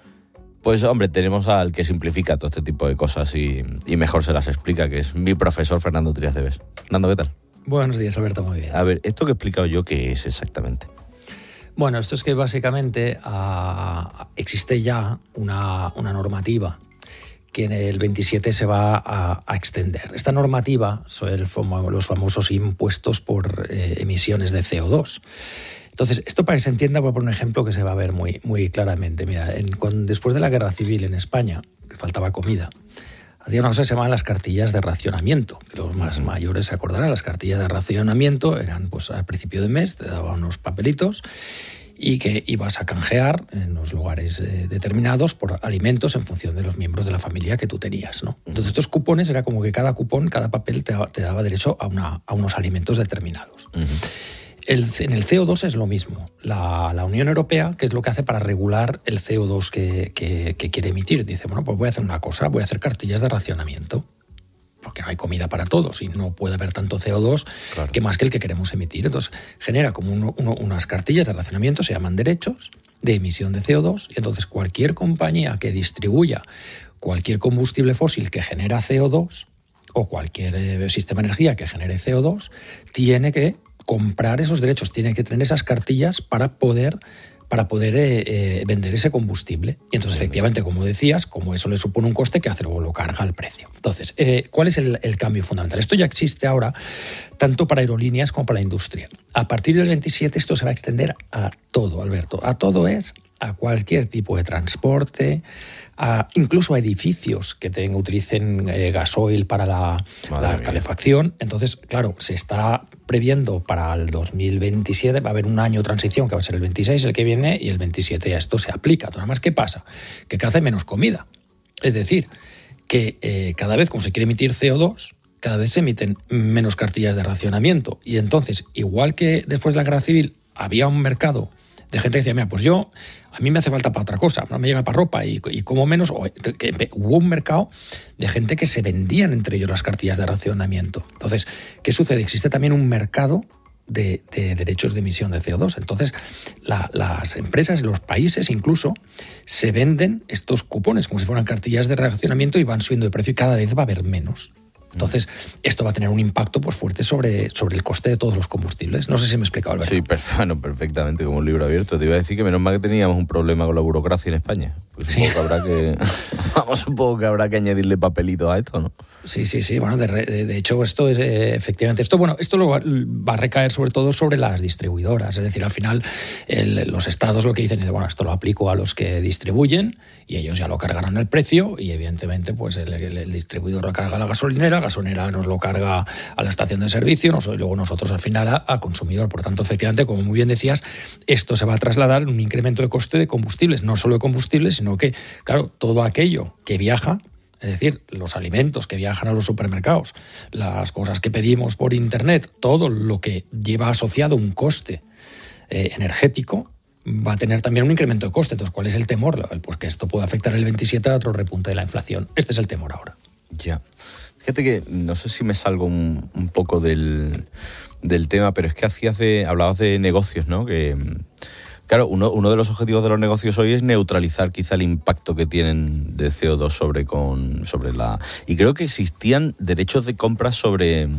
pues hombre, tenemos al que simplifica todo este tipo de cosas y, y mejor se las explica, que es mi profesor Fernando Trías de Bes. Fernando, ¿qué tal? Buenos días, Alberto, muy bien. A ver, esto que he explicado yo, ¿qué es exactamente? Bueno, esto es que básicamente uh, existe ya una, una normativa que en el veintisiete se va a, a extender. Esta normativa son el, los famosos impuestos por eh, emisiones de C O dos. Entonces, esto para que se entienda, voy a poner un ejemplo que se va a ver muy, muy claramente. Mira, en, con, después de la guerra civil en España, que faltaba comida, había una cosa que se llamaban las cartillas de racionamiento, que los más mayores se acordarán. Las cartillas de racionamiento eran, pues, al principio de mes, te daban unos papelitos y que ibas a canjear en los lugares eh, determinados por alimentos en función de los miembros de la familia que tú tenías, ¿no? Entonces, estos cupones era como que cada cupón, cada papel te, te daba derecho a, una, a unos alimentos determinados. Uh-huh. El, en el C O dos es lo mismo. La, la Unión Europea, ¿qué es lo que hace para regular el C O dos que, que, que quiere emitir? Dice, bueno, pues voy a hacer una cosa, voy a hacer cartillas de racionamiento, porque no hay comida para todos y no puede haber tanto C O dos claro. que más que el que queremos emitir. Entonces genera como uno, uno, unas cartillas de racionamiento, se llaman derechos de emisión de C O dos, y entonces cualquier compañía que distribuya cualquier combustible fósil que genera C O dos o cualquier eh, sistema de energía que genere C O dos tiene que comprar esos derechos, tiene que tener esas cartillas para poder, para poder eh, eh, vender ese combustible. Y entonces, efectivamente, como decías, como eso le supone un coste, que hace luego lo carga al precio. Entonces, eh, ¿cuál es el, el cambio fundamental? Esto ya existe ahora tanto para aerolíneas como para la industria. A partir del veintisiete esto se va a extender a todo, Alberto. A todo es a cualquier tipo de transporte, a, incluso a edificios que tengan, utilicen eh, gasoil para la, la calefacción. Entonces, claro, se está previendo para el dos mil veintisiete, va a haber un año de transición que va a ser el veintiséis, el que viene, y el veintisiete ya esto se aplica. Nada más, ¿qué pasa? Que cada vez menos comida. Es decir, que eh, cada vez, como se quiere emitir C O dos, cada vez se emiten menos cartillas de racionamiento. Y entonces, igual que después de la guerra civil había un mercado de gente que decía, mira, pues yo, a mí me hace falta para otra cosa, no me llega para ropa y, y como menos, o, que hubo un mercado de gente que se vendían entre ellos las cartillas de racionamiento. Entonces, ¿qué sucede? Existe también un mercado de, de derechos de emisión de C O dos. Entonces, la, las empresas, los países incluso, se venden estos cupones como si fueran cartillas de racionamiento y van subiendo de precio y cada vez va a haber menos. Entonces, esto va a tener un impacto pues, fuerte sobre, sobre el coste de todos los combustibles. No sé si me he explicado, Alberto. Sí, perfecto, bueno, perfectamente, como un libro abierto. Te iba a decir que menos mal que teníamos un problema con la burocracia en España. Pues supongo sí. que habrá que, vamos, supongo que habrá que añadirle papelito a esto, ¿no? Sí, sí, sí. Bueno, de, de, de hecho, esto es eh, efectivamente. Esto, bueno, esto lo va, va a recaer sobre todo sobre las distribuidoras. Es decir, al final, el, los estados lo que dicen es, bueno, esto lo aplico a los que distribuyen y ellos ya lo cargarán el precio y, evidentemente, pues el, el, el distribuidor lo carga a la gasolinera, la gasolinera nos lo carga a la estación de servicio, nos, y luego nosotros al final a, a consumidor. Por tanto, efectivamente, como muy bien decías, esto se va a trasladar en un incremento de coste de combustibles, no solo de combustibles, sino que, claro, todo aquello que viaja, es decir, los alimentos que viajan a los supermercados, las cosas que pedimos por internet, todo lo que lleva asociado un coste eh, energético, va a tener también un incremento de coste. Entonces, ¿cuál es el temor? Pues que esto pueda afectar el veintisiete a otro repunte de la inflación. Este es el temor ahora. Ya. Fíjate que no sé si me salgo un, un poco del, del tema, pero es que hacías de, hablabas de negocios, ¿no? Que... Claro, uno, uno de los objetivos de los negocios hoy es neutralizar quizá el impacto que tienen de C O dos sobre, con, sobre la... Y creo que existían derechos de compra sobre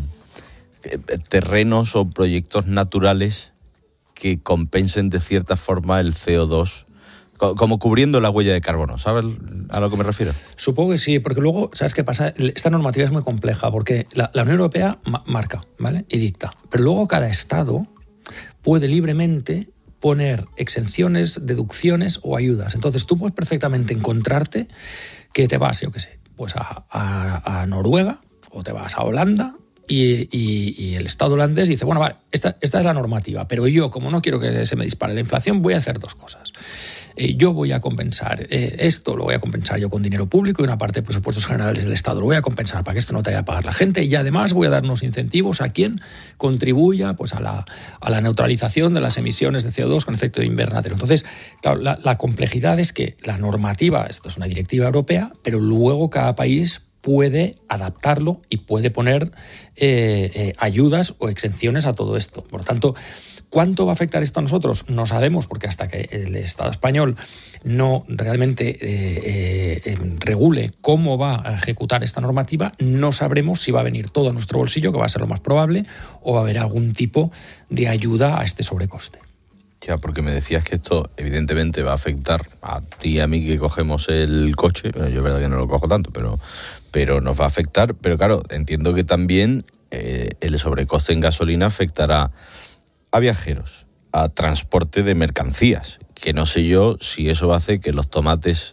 terrenos o proyectos naturales que compensen de cierta forma el C O dos, como cubriendo la huella de carbono. ¿Sabes a lo que me refiero? Supongo que sí, porque luego, ¿sabes qué pasa? Esta normativa es muy compleja, porque la, la Unión Europea marca, ¿vale? Y dicta. Pero luego cada estado puede libremente poner exenciones, deducciones o ayudas. Entonces tú puedes perfectamente encontrarte que te vas, yo qué sé, pues a, a, a Noruega o te vas a Holanda y, y, y el Estado holandés dice, bueno, vale, esta, esta es la normativa, pero yo, como no quiero que se me dispare la inflación, voy a hacer dos cosas. Eh, yo voy a compensar eh, esto, lo voy a compensar yo con dinero público y una parte de presupuestos generales del Estado lo voy a compensar para que esto no te vaya a pagar la gente, y además voy a dar unos incentivos a quien contribuya pues a la, a la neutralización de las emisiones de C O dos con efecto invernadero. Entonces, claro, la, la complejidad es que la normativa, esto es una directiva europea, pero luego cada país puede adaptarlo y puede poner eh, eh, ayudas o exenciones a todo esto. Por lo tanto, ¿cuánto va a afectar esto a nosotros? No sabemos, porque hasta que el Estado español no realmente eh, eh, regule cómo va a ejecutar esta normativa, no sabremos si va a venir todo a nuestro bolsillo, que va a ser lo más probable, o va a haber algún tipo de ayuda a este sobrecoste. Ya, porque me decías que esto evidentemente va a afectar a ti y a mí que cogemos el coche. Bueno, yo es verdad que no lo cojo tanto, pero, pero nos va a afectar. Pero claro, entiendo que también eh, el sobrecoste en gasolina afectará a viajeros, a transporte de mercancías, que no sé yo si eso va a hacer que los tomates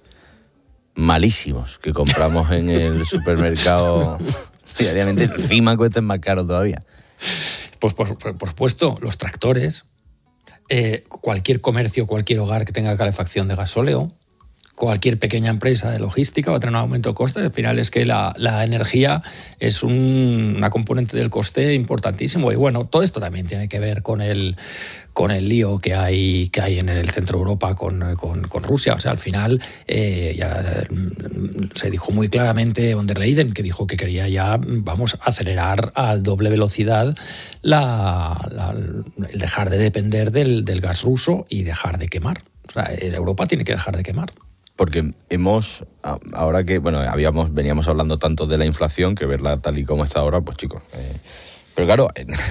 malísimos que compramos en el supermercado diariamente encima cuesten más caro todavía. Pues por, por, por supuesto, los tractores, eh, cualquier comercio, cualquier hogar que tenga calefacción de gasóleo, cualquier pequeña empresa de logística va a tener un aumento de costes. Al final es que la, la energía es un, una componente del coste importantísimo. Y bueno, todo esto también tiene que ver con el, con el lío que hay, que hay en el centro de Europa con, con, con Rusia. O sea, al final eh, ya se dijo muy claramente von der Leyen, que dijo que quería ya, vamos, acelerar a doble velocidad la, la, el dejar de depender del, del gas ruso y dejar de quemar. O sea, Europa tiene que dejar de quemar. Porque hemos, ahora que, bueno, habíamos veníamos hablando tanto de la inflación, que verla tal y como está ahora, pues chicos. Eh, pero claro,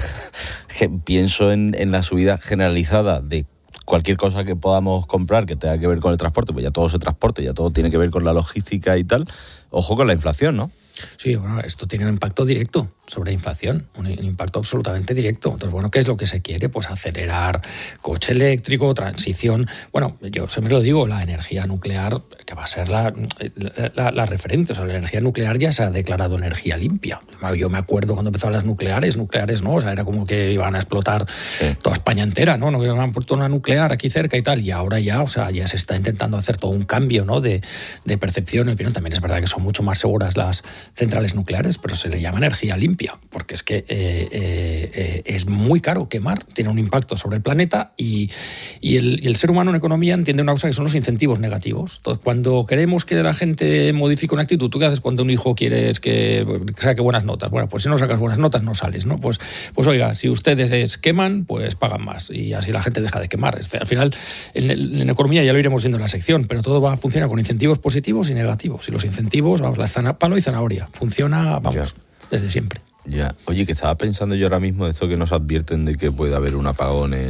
eh, pienso en, en la subida generalizada de cualquier cosa que podamos comprar que tenga que ver con el transporte, pues ya todo se transporte, ya todo tiene que ver con la logística y tal. Ojo con la inflación, ¿no? Sí, bueno, esto tiene un impacto directo sobre la inflación, un impacto absolutamente directo. Entonces, bueno, ¿qué es lo que se quiere? Pues acelerar coche eléctrico, transición. Bueno, yo siempre lo digo, la energía nuclear, que va a ser la, la, la referente. O sea, la energía nuclear ya se ha declarado energía limpia. Yo me acuerdo cuando empezaban las nucleares, nucleares no, o sea, era como que iban a explotar sí. toda España entera, ¿no? No que han puesto una nuclear aquí cerca y tal, y ahora ya, o sea, ya se está intentando hacer todo un cambio, ¿no? De, de percepción y opinión. También es verdad que son mucho más seguras las centrales nucleares, pero se le llama energía limpia, porque es que eh, eh, eh, es muy caro quemar, tiene un impacto sobre el planeta y, y, el, y el ser humano en economía entiende una cosa que son los incentivos negativos. Entonces, cuando queremos que la gente modifique una actitud, ¿tú qué haces cuando un hijo quieres que saque buenas notas? Bueno, pues si no sacas buenas notas no sales, ¿no? Pues, pues oiga, si ustedes queman, pues pagan más y así la gente deja de quemar. Al final, en, en economía ya lo iremos viendo en la sección, pero todo va a funcionar con incentivos positivos y negativos. Y los incentivos, vamos, la zana, palo y zanahoria. Funciona, vamos, ya. desde siempre. Ya. Oye, que estaba pensando yo ahora mismo de esto que nos advierten de que puede haber un apagón en,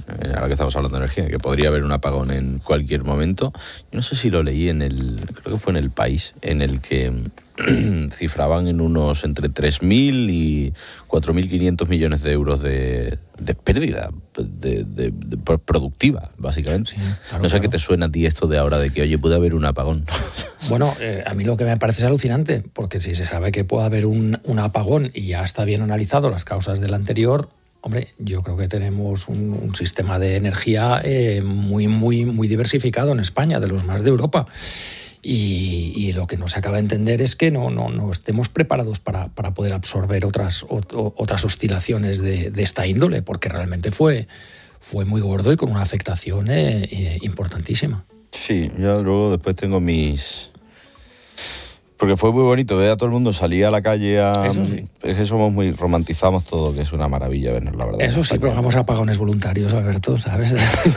ahora que estamos hablando de energía, que podría haber un apagón en cualquier momento. Yo no sé si lo leí en el, creo que fue en El País, en el que cifraban en unos entre tres mil y cuatro mil quinientos millones de euros de, de pérdida de, de, de productiva, básicamente. Sí, claro, no sé claro. qué te suena a ti esto de ahora de que, oye, puede haber un apagón. Bueno, eh, a mí lo que me parece es alucinante, porque si se sabe que puede haber un, un apagón y ya está bien analizado las causas del anterior, hombre, yo creo que tenemos un, un sistema de energía eh, muy, muy, muy diversificado en España, de los más de Europa. Y, y lo que no se acaba de entender es que no, no, no estemos preparados para, para poder absorber otras, o, otras oscilaciones de, de esta índole, porque realmente fue, fue muy gordo y con una afectación eh, eh, importantísima. Sí, yo luego después tengo mis... Porque fue muy bonito ver a todo el mundo salir a la calle a... Eso sí. Es que somos muy... romantizamos todo, que es una maravilla vernos, la verdad. Eso sí, pero hagamos apagones voluntarios, Alberto, ¿sabes?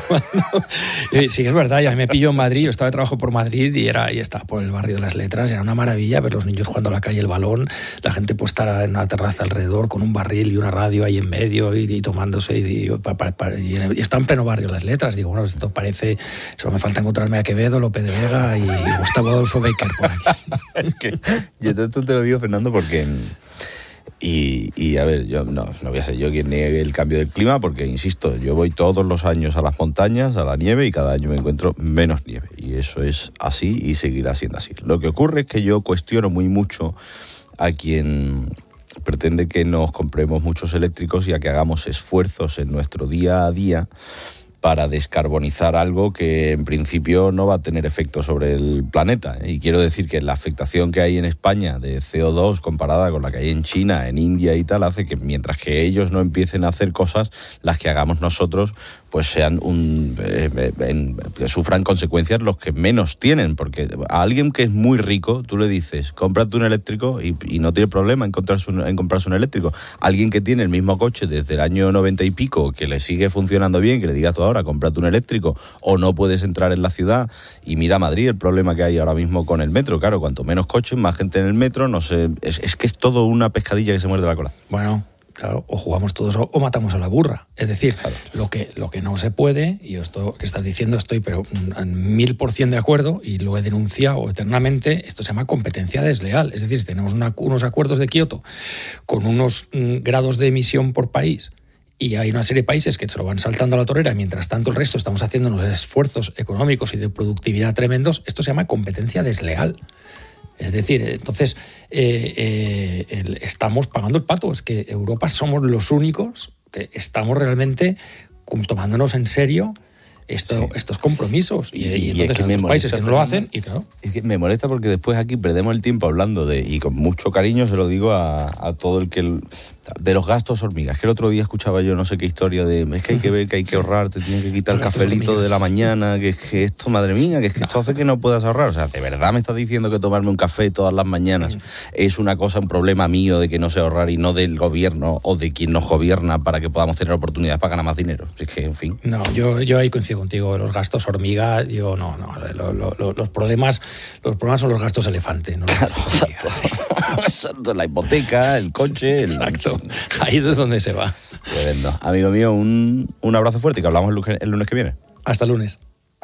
Sí, es verdad, yo a mí me pilló en Madrid, yo estaba de trabajo por Madrid y era y estaba por el barrio de las Letras, y era una maravilla ver los niños jugando a la calle el balón, la gente puesta en una terraza alrededor con un barril y una radio ahí en medio y, y tomándose, y, y, y, y está en pleno barrio Las Letras. Digo, bueno, esto parece... Solo me falta encontrarme a Quevedo, López de Vega y Gustavo Adolfo Bécquer por aquí. Es que yo esto te lo digo, Fernando, porque... Y, y a ver, yo no, no voy a ser yo quien niegue el cambio del clima, porque, insisto, yo voy todos los años a las montañas, a la nieve, y cada año me encuentro menos nieve. Y eso es así y seguirá siendo así. Lo que ocurre es que yo cuestiono muy mucho a quien pretende que nos compremos muchos eléctricos y a que hagamos esfuerzos en nuestro día a día para descarbonizar algo que en principio no va a tener efecto sobre el planeta. Y quiero decir que la afectación que hay en España de C O dos comparada con la que hay en China, en India y tal, hace que mientras que ellos no empiecen a hacer cosas, las que hagamos nosotros pues sean un eh, en, que sufran consecuencias los que menos tienen, porque a alguien que es muy rico tú le dices, cómprate un eléctrico y, y no tiene problema en comprarse, un, en comprarse un eléctrico. Alguien que tiene el mismo coche desde el año noventa y pico, que le sigue funcionando bien, que le digas tú ahora, cómprate un eléctrico, o no puedes entrar en la ciudad. Y mira Madrid, el problema que hay ahora mismo con el metro, claro, cuanto menos coches, más gente en el metro, no sé, es, es que es todo una pescadilla que se muerde la cola. Bueno, claro, o jugamos todos o matamos a la burra. Es decir, claro. lo, que, lo que no se puede, y esto que estás diciendo estoy pero en mil por cien de acuerdo, y lo he denunciado eternamente, esto se llama competencia desleal. Es decir, si tenemos una, unos acuerdos de Kioto con unos mm, grados de emisión por país, y hay una serie de países que se lo van saltando a la torera, y mientras tanto el resto estamos haciendo unos esfuerzos económicos y de productividad tremendos, esto se llama competencia desleal. Es decir, entonces eh, eh, el, estamos pagando el pato. Es que Europa somos los únicos que estamos realmente tomándonos en serio esto, sí. estos compromisos. Y, y, y entonces es que hay otros países que no lo hacen. Y claro. Es que me molesta porque después aquí perdemos el tiempo hablando de, y con mucho cariño se lo digo a, a todo el que... de los gastos hormigas, que el otro día escuchaba yo no sé qué historia de, es que hay que ver que hay que ahorrar, te tienen que quitar el cafelito de la mañana, que es que esto, madre mía, que es que esto hace que no puedas ahorrar. O sea, ¿de verdad me estás diciendo que tomarme un café todas las mañanas es una cosa, un problema mío de que no sé ahorrar y no del gobierno o de quien nos gobierna para que podamos tener oportunidades para ganar más dinero? Es que, en fin. No, yo, yo ahí coincido contigo, los gastos hormiga, yo no, no, lo, lo, lo, los problemas los problemas son los gastos elefante, ¿no? Claro, exacto. Exacto, la hipoteca, el coche, el... Exacto. Ahí es donde se va. Tremendo. Amigo mío, un, un abrazo fuerte y que hablamos el lunes, el lunes que viene. Hasta el lunes.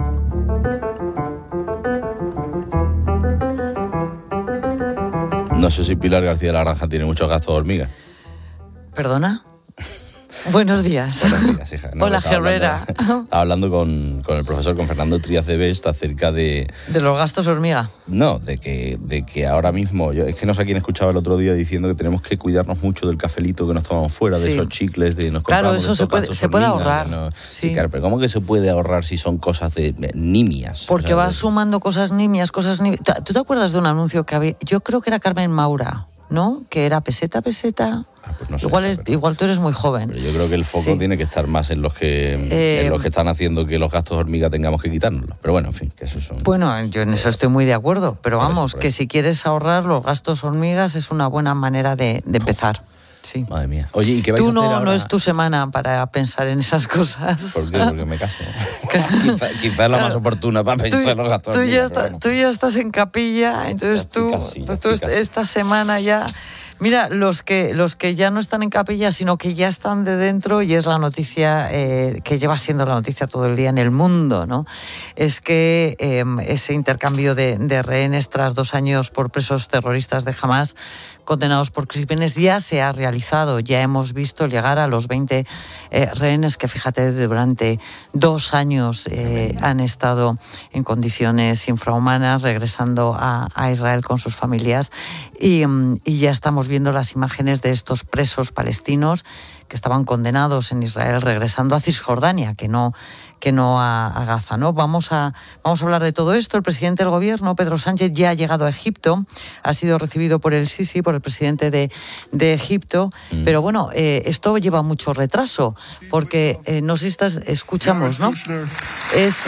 No sé si Pilar García de la Granja tiene muchos gastos de hormiga. ¿Perdona? Buenos días. Buenos días, hija. No, Hola, Herrera. Hablando, estaba hablando con, con el profesor, con Fernando Trías de Best, acerca de... ¿De los gastos hormiga? No, de que, de que ahora mismo... Yo, es que no sé a quién escuchaba el otro día diciendo que tenemos que cuidarnos mucho del cafelito que nos tomamos fuera, sí. de esos chicles, de nos compramos... Claro, eso se puede, se puede ahorrar. No, sí. Sí, claro, pero ¿cómo que se puede ahorrar si son cosas de, de nimias? Porque o sea, vas de... sumando cosas nimias, cosas nimias... ¿Tú te acuerdas de un anuncio que había? Yo creo que era Carmen Maura, ¿no? Que era peseta, peseta... Ah, pues no sé, igual, es, igual tú eres muy joven. Pero yo creo que el foco sí. tiene que estar más en los que eh, en los que están haciendo que los gastos hormiga tengamos que quitárnoslos. Pero bueno, en fin, que eso son... Bueno, yo en eso estoy muy de acuerdo. Pero por vamos, eso, que eso. si quieres ahorrar los gastos hormigas es una buena manera de, de empezar. Sí. Madre mía. Oye, ¿y qué vais tú a hacer no, ahora? no es tu semana para pensar en esas cosas. ¿Por qué? Porque me caso. quizá, quizá es la más oportuna para pensar en los gastos tú hormiga. Ya está, bueno. Tú ya estás en capilla, entonces tú, casi, tú esta semana ya... Mira, los que, los que ya no están en capilla, sino que ya están de dentro, y es la noticia eh, que lleva siendo la noticia todo el día en el mundo, ¿no? Es que eh, ese intercambio de, de rehenes tras dos años por presos terroristas de Hamás condenados por crímenes ya se ha realizado. Ya hemos visto llegar a los veinte eh, rehenes que, fíjate, durante dos años eh, han estado en condiciones infrahumanas, regresando a, a Israel con sus familias. Y, y ya estamos viendo las imágenes de estos presos palestinos que estaban condenados en Israel regresando a Cisjordania, que no, que no a, a Gaza, ¿no? Vamos a, vamos a hablar de todo esto. El presidente del gobierno, Pedro Sánchez, ya ha llegado a Egipto, ha sido recibido por el Sisi, por el presidente de, de Egipto, mm. pero bueno, eh, esto lleva mucho retraso, porque eh, no sé si estás, escuchamos, ¿no? Es,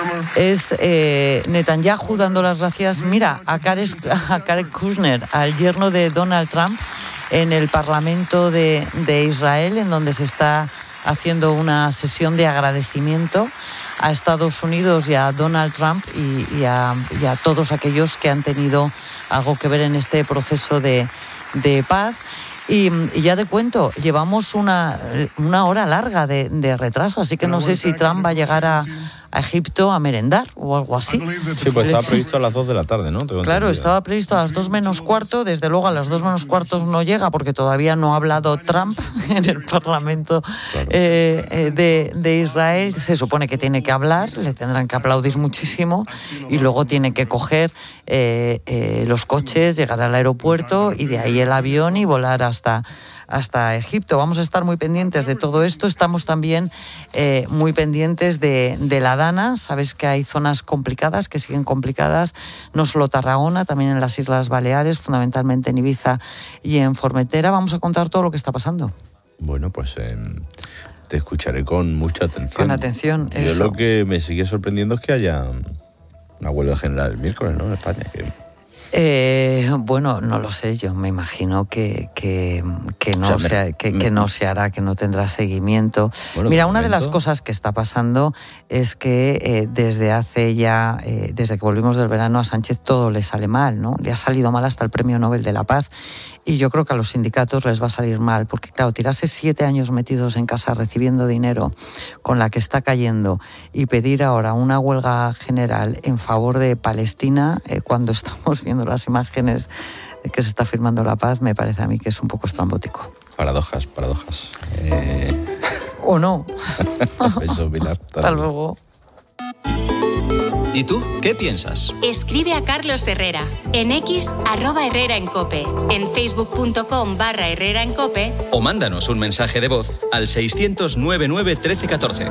es eh, Netanyahu dando las gracias, mira, a Jared, a Jared Kushner, al yerno de Donald Trump, en el Parlamento de, de Israel, en donde se está haciendo una sesión de agradecimiento a Estados Unidos y a Donald Trump y, y, a, y a todos aquellos que han tenido algo que ver en este proceso de, de paz. Y, y ya te cuento, llevamos una, una hora larga de, de retraso, así que no sé si Trump va a llegar a, a Egipto a merendar o algo así. Sí, pues estaba previsto a las dos de la tarde, ¿no? Claro, entendido. Estaba previsto a las dos menos cuarto, desde luego a las dos menos cuartos no llega porque todavía no ha hablado Trump en el Parlamento claro. eh, eh, de, de Israel. Se supone que tiene que hablar, le tendrán que aplaudir muchísimo y luego tiene que coger eh, eh, los coches, llegar al aeropuerto y de ahí el avión y volar hasta... hasta Egipto. Vamos a estar muy pendientes de todo esto. Estamos también eh, muy pendientes de, de la Dana. Sabes que hay zonas complicadas, que siguen complicadas, no solo Tarragona, también en las Islas Baleares, fundamentalmente en Ibiza y en Formentera. Vamos a contar todo lo que está pasando. Bueno, pues eh, te escucharé con mucha atención. Con atención, Yo eso. Lo que me sigue sorprendiendo es que haya una huelga general el miércoles, ¿no? En España, que... Eh, bueno, no lo sé, yo me imagino que, que, que, no, o sea, me, se, que, me, que no se hará, que no tendrá seguimiento. Bueno, Mira, una de las cosas que está pasando es que eh, desde hace ya, eh, desde que volvimos del verano, a Sánchez todo le sale mal, ¿no? Le ha salido mal hasta el Premio Nobel de la Paz. Y yo creo que a los sindicatos les va a salir mal, porque claro, tirarse siete años metidos en casa recibiendo dinero con la que está cayendo y pedir ahora una huelga general en favor de Palestina, eh, cuando estamos viendo las imágenes de que se está firmando la paz, me parece a mí que es un poco estrambótico. Paradojas, paradojas. Eh... ¿O no? Besos, Pilar. Hasta luego. ¿Y tú qué piensas? Escribe a Carlos Herrera en X, arroba Herrera en Cope, en facebook.com barra Herrera en Cope, o mándanos un mensaje de voz al seiscientos noventa y nueve trece catorce.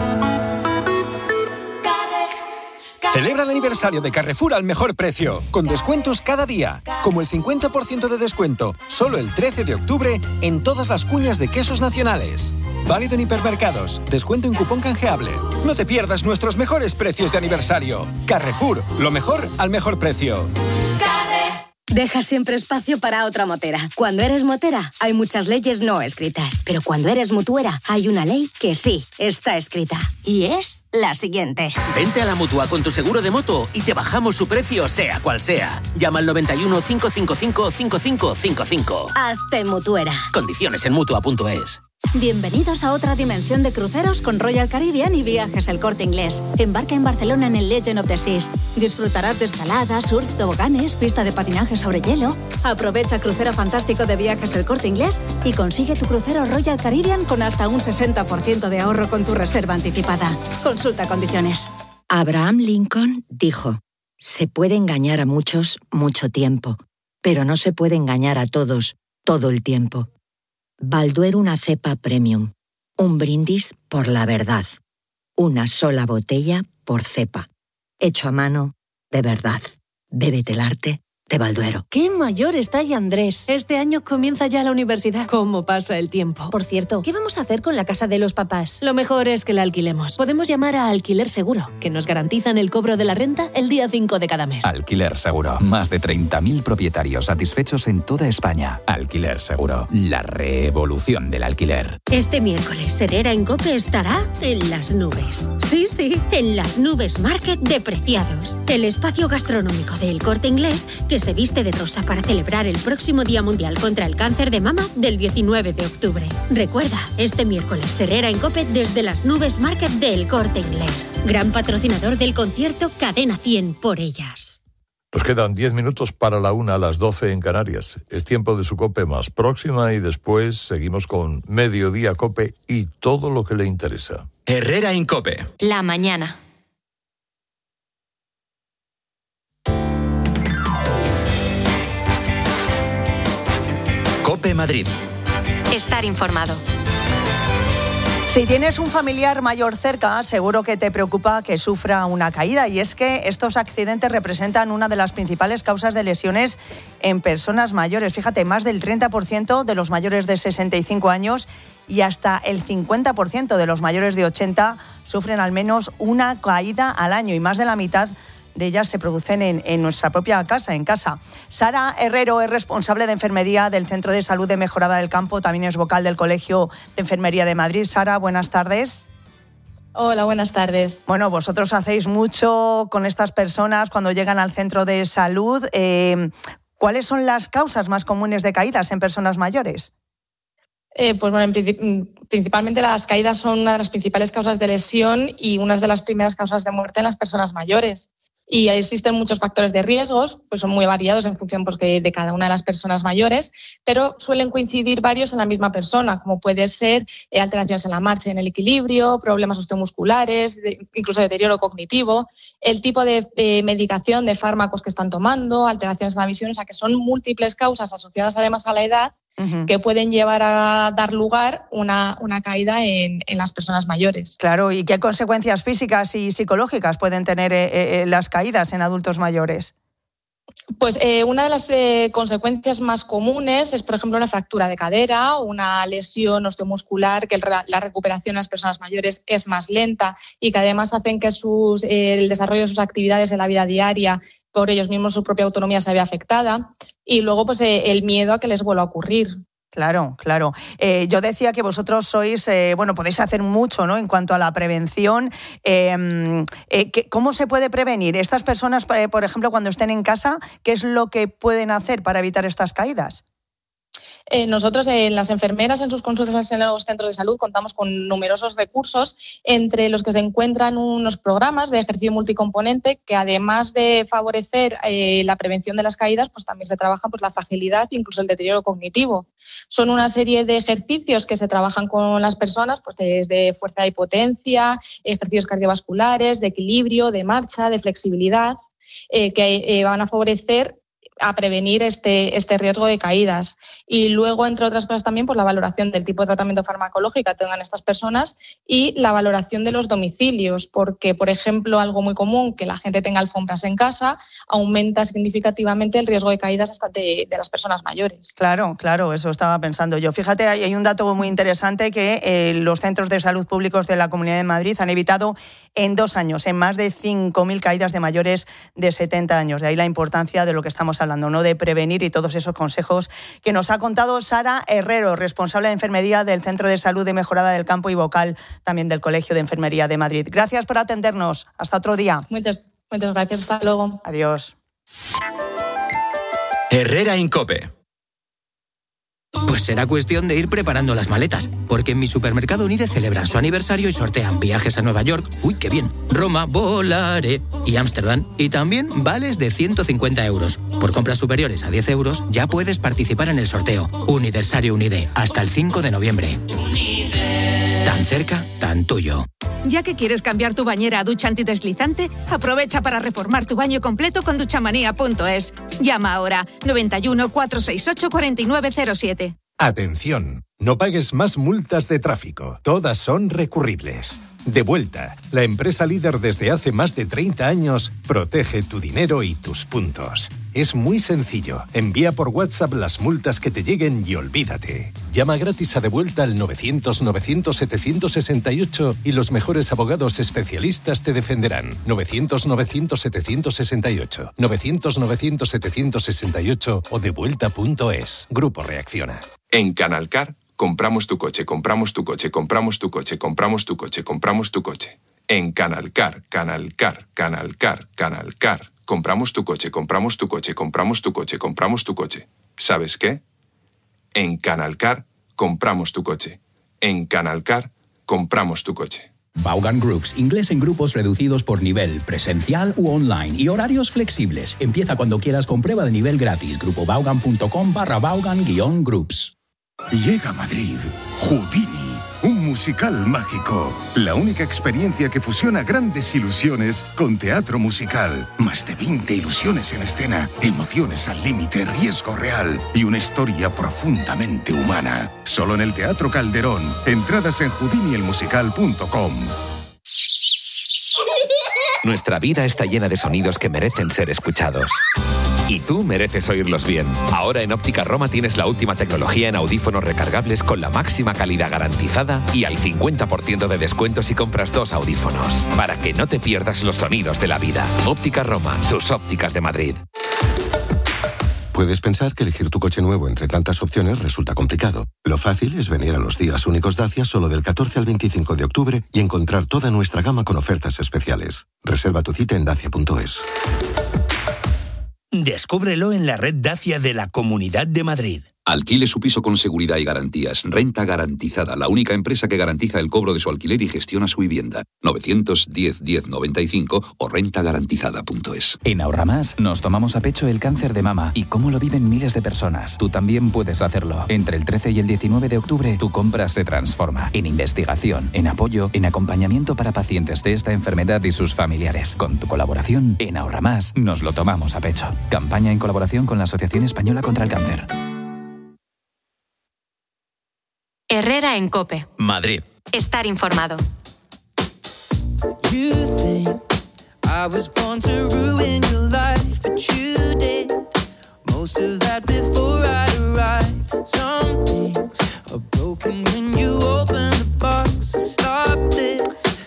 Celebra el aniversario de Carrefour al mejor precio, con descuentos cada día, como el cincuenta por ciento de descuento, solo el trece de octubre, en todas las cuñas de quesos nacionales. Válido en hipermercados, descuento en cupón canjeable. No te pierdas nuestros mejores precios de aniversario. Carrefour, lo mejor al mejor precio. Deja siempre espacio para otra motera. Cuando eres motera, hay muchas leyes no escritas. Pero cuando eres mutuera, hay una ley que sí está escrita. Y es la siguiente. Vente a la Mutua con tu seguro de moto y te bajamos su precio, sea cual sea. Llama al noventa y uno, cinco cinco cinco, cinco cinco cinco cinco. Hazte mutuera. Condiciones en mutua punto es. Bienvenidos a otra dimensión de cruceros con Royal Caribbean y Viajes El Corte Inglés. Embarca en Barcelona en el Legend of the Seas. Disfrutarás de escalada, surf, toboganes, pista de patinaje sobre hielo. Aprovecha crucero fantástico de Viajes El Corte Inglés y consigue tu crucero Royal Caribbean con hasta un sesenta por ciento de ahorro con tu reserva anticipada. Consulta condiciones. Abraham Lincoln dijo: se puede engañar a muchos mucho tiempo, pero no se puede engañar a todos todo el tiempo. Balduero una cepa premium. Un brindis por la verdad. Una sola botella por cepa. Hecho a mano, de verdad. Bébete el arte de Balduero. ¡Qué mayor está ya Andrés! Este año comienza ya la universidad. ¿Cómo pasa el tiempo? Por cierto, ¿qué vamos a hacer con la casa de los papás? Lo mejor es que la alquilemos. Podemos llamar a Alquiler Seguro, que nos garantizan el cobro de la renta el día cinco de cada mes. Alquiler Seguro. Más de treinta mil propietarios satisfechos en toda España. Alquiler Seguro. La revolución del alquiler. Este miércoles, Herrera en Cope estará en las nubes. Sí, sí, en las nubes Market de Preciados. El espacio gastronómico de El Corte Inglés que que se viste de rosa para celebrar el próximo Día Mundial contra el Cáncer de Mama del diecinueve de octubre. Recuerda, este miércoles Herrera en COPE desde las Nubes Market del Corte Inglés. Gran patrocinador del concierto Cadena cien por ellas. Nos quedan diez minutos para la una, a las doce en Canarias. Es tiempo de su COPE más próxima y después seguimos con Mediodía COPE y todo lo que le interesa. Herrera en COPE. La mañana. COPE Madrid. Estar informado. Si tienes un familiar mayor cerca, seguro que te preocupa que sufra una caída, y es que estos accidentes representan una de las principales causas de lesiones en personas mayores. Fíjate, más del treinta por ciento de los mayores de sesenta y cinco años y hasta el cincuenta por ciento de los mayores de ochenta sufren al menos una caída al año, y más de la mitad de ellas se producen en, en nuestra propia casa, en casa. Sara Herrero es responsable de enfermería del Centro de Salud de Mejorada del Campo, también es vocal del Colegio de Enfermería de Madrid. Sara, buenas tardes. Hola, buenas tardes. Bueno, vosotros hacéis mucho con estas personas cuando llegan al centro de salud. Eh, ¿Cuáles son las causas más comunes de caídas en personas mayores? Eh, pues bueno, en, principalmente las caídas son una de las principales causas de lesión y una de las primeras causas de muerte en las personas mayores. Y existen muchos factores de riesgos, pues son muy variados en función pues, de, de cada una de las personas mayores, pero suelen coincidir varios en la misma persona, como puede ser eh, alteraciones en la marcha y en el equilibrio, problemas osteomusculares, de, incluso deterioro cognitivo, el tipo de eh, medicación, de fármacos que están tomando, alteraciones en la visión, o sea que son múltiples causas asociadas además a la edad uh-huh. que pueden llevar a dar lugar una, una caída en, en las personas mayores. Claro, ¿y qué consecuencias físicas y psicológicas pueden tener eh, eh, las caídas en adultos mayores? Pues eh, una de las eh, consecuencias más comunes es, por ejemplo, una fractura de cadera o una lesión osteomuscular, que el, la recuperación en las personas mayores es más lenta y que además hacen que sus, eh, el desarrollo de sus actividades en la vida diaria, por ellos mismos su propia autonomía se vea afectada. Y luego pues eh, el miedo a que les vuelva a ocurrir. Claro, claro. Eh, yo decía que vosotros sois, eh, bueno, podéis hacer mucho, ¿no? En cuanto a la prevención. Eh, eh, ¿Cómo se puede prevenir? Estas personas, por ejemplo, cuando estén en casa, ¿qué es lo que pueden hacer para evitar estas caídas? Eh, nosotros, eh, las enfermeras, en sus consultas en los centros de salud, contamos con numerosos recursos, entre los que se encuentran unos programas de ejercicio multicomponente que, además de favorecer eh, la prevención de las caídas, pues también se trabaja pues, la fragilidad e incluso el deterioro cognitivo. Son una serie de ejercicios que se trabajan con las personas, pues desde fuerza y potencia, ejercicios cardiovasculares, de equilibrio, de marcha, de flexibilidad, eh, que eh, van a favorecer a prevenir este, este riesgo de caídas. Y luego, entre otras cosas también, pues la valoración del tipo de tratamiento farmacológico que tengan estas personas y la valoración de los domicilios, porque, por ejemplo, algo muy común, que la gente tenga alfombras en casa, aumenta significativamente el riesgo de caídas hasta de, de las personas mayores. Claro, claro, eso estaba pensando yo. Fíjate, hay un dato muy interesante que eh, los centros de salud públicos de la Comunidad de Madrid han evitado en dos años, en más de cinco mil caídas de mayores de setenta años. De ahí la importancia de lo que estamos hablando. hablando, ¿no? De prevenir y todos esos consejos que nos ha contado Sara Herrero, responsable de enfermería del Centro de Salud de Mejorada del Campo y vocal también del Colegio de Enfermería de Madrid. Gracias por atendernos. Hasta otro día. Muchas, muchas gracias. Hasta luego. Adiós. Herrera en COPE. Pues será cuestión de ir preparando las maletas, porque en mi supermercado Unide celebran su aniversario y sortean viajes a Nueva York, uy, qué bien, Roma, Volare y Ámsterdam, y también vales de ciento cincuenta euros. Por compras superiores a diez euros ya puedes participar en el sorteo. Universario Unide, hasta el cinco de noviembre. Tan cerca, tan tuyo. Ya que quieres cambiar tu bañera a ducha antideslizante, aprovecha para reformar tu baño completo con duchamanía punto es. Llama ahora noventa y uno, cuatrocientos sesenta y ocho, cuarenta y nueve cero siete. Atención, no pagues más multas de tráfico. Todas son recurribles. Devuelta, la empresa líder desde hace más de treinta años, protege tu dinero y tus puntos. Es muy sencillo. Envía por WhatsApp las multas que te lleguen y olvídate. Llama gratis a Devuelta al novecientos, novecientos, setecientos sesenta y ocho y los mejores abogados especialistas te defenderán. novecientos, novecientos, setecientos sesenta y ocho. novecientos, novecientos, setecientos sesenta y ocho o devuelta punto es. Grupo Reacciona. En Canalcar, compramos tu coche, compramos tu coche, compramos tu coche, compramos tu coche, compramos tu coche. En Canalcar, Canalcar, Canalcar, Canalcar. compramos tu coche, compramos tu coche, compramos tu coche, compramos tu coche. ¿Sabes qué? En Canalcar compramos tu coche. En Canalcar compramos tu coche. Vaughan Groups, inglés en grupos reducidos por nivel, presencial u online y horarios flexibles. Empieza cuando quieras con prueba de nivel gratis. grupovaughan.com barra Vaughan guión groups. Llega a Madrid Houdini, un musical mágico. La única experiencia que fusiona grandes ilusiones con teatro musical. Más de veinte ilusiones en escena, emociones al límite, riesgo real y una historia profundamente humana. Solo en el Teatro Calderón. Entradas en houdini el musical punto com. Nuestra vida está llena de sonidos que merecen ser escuchados. Y tú mereces oírlos bien. Ahora en Óptica Roma tienes la última tecnología en audífonos recargables con la máxima calidad garantizada y al cincuenta por ciento de descuento si compras dos audífonos. Para que no te pierdas los sonidos de la vida. Óptica Roma, tus ópticas de Madrid. Puedes pensar que elegir tu coche nuevo entre tantas opciones resulta complicado. Lo fácil es venir a los días únicos Dacia solo del catorce al veinticinco de octubre y encontrar toda nuestra gama con ofertas especiales. Reserva tu cita en dacia punto es. Descúbrelo en la red Dacia de la Comunidad de Madrid. Alquile su piso con seguridad y garantías. Renta Garantizada, la única empresa que garantiza el cobro de su alquiler y gestiona su vivienda. novecientos diez diez noventa y cinco o renta garantizada punto es. En Ahorramás nos tomamos a pecho el cáncer de mama y cómo lo viven miles de personas. Tú también puedes hacerlo. Entre el trece y el diecinueve de octubre, tu compra se transforma en investigación, en apoyo, en acompañamiento para pacientes de esta enfermedad y sus familiares. Con tu colaboración, en Ahorramás nos lo tomamos a pecho. Campaña en colaboración con la Asociación Española contra el Cáncer. Herrera en COPE. Madrid. Estar informado. You think I was born to ruin your life, but you did most of that before I arrived. Some things are broken when you open the box. So stop this.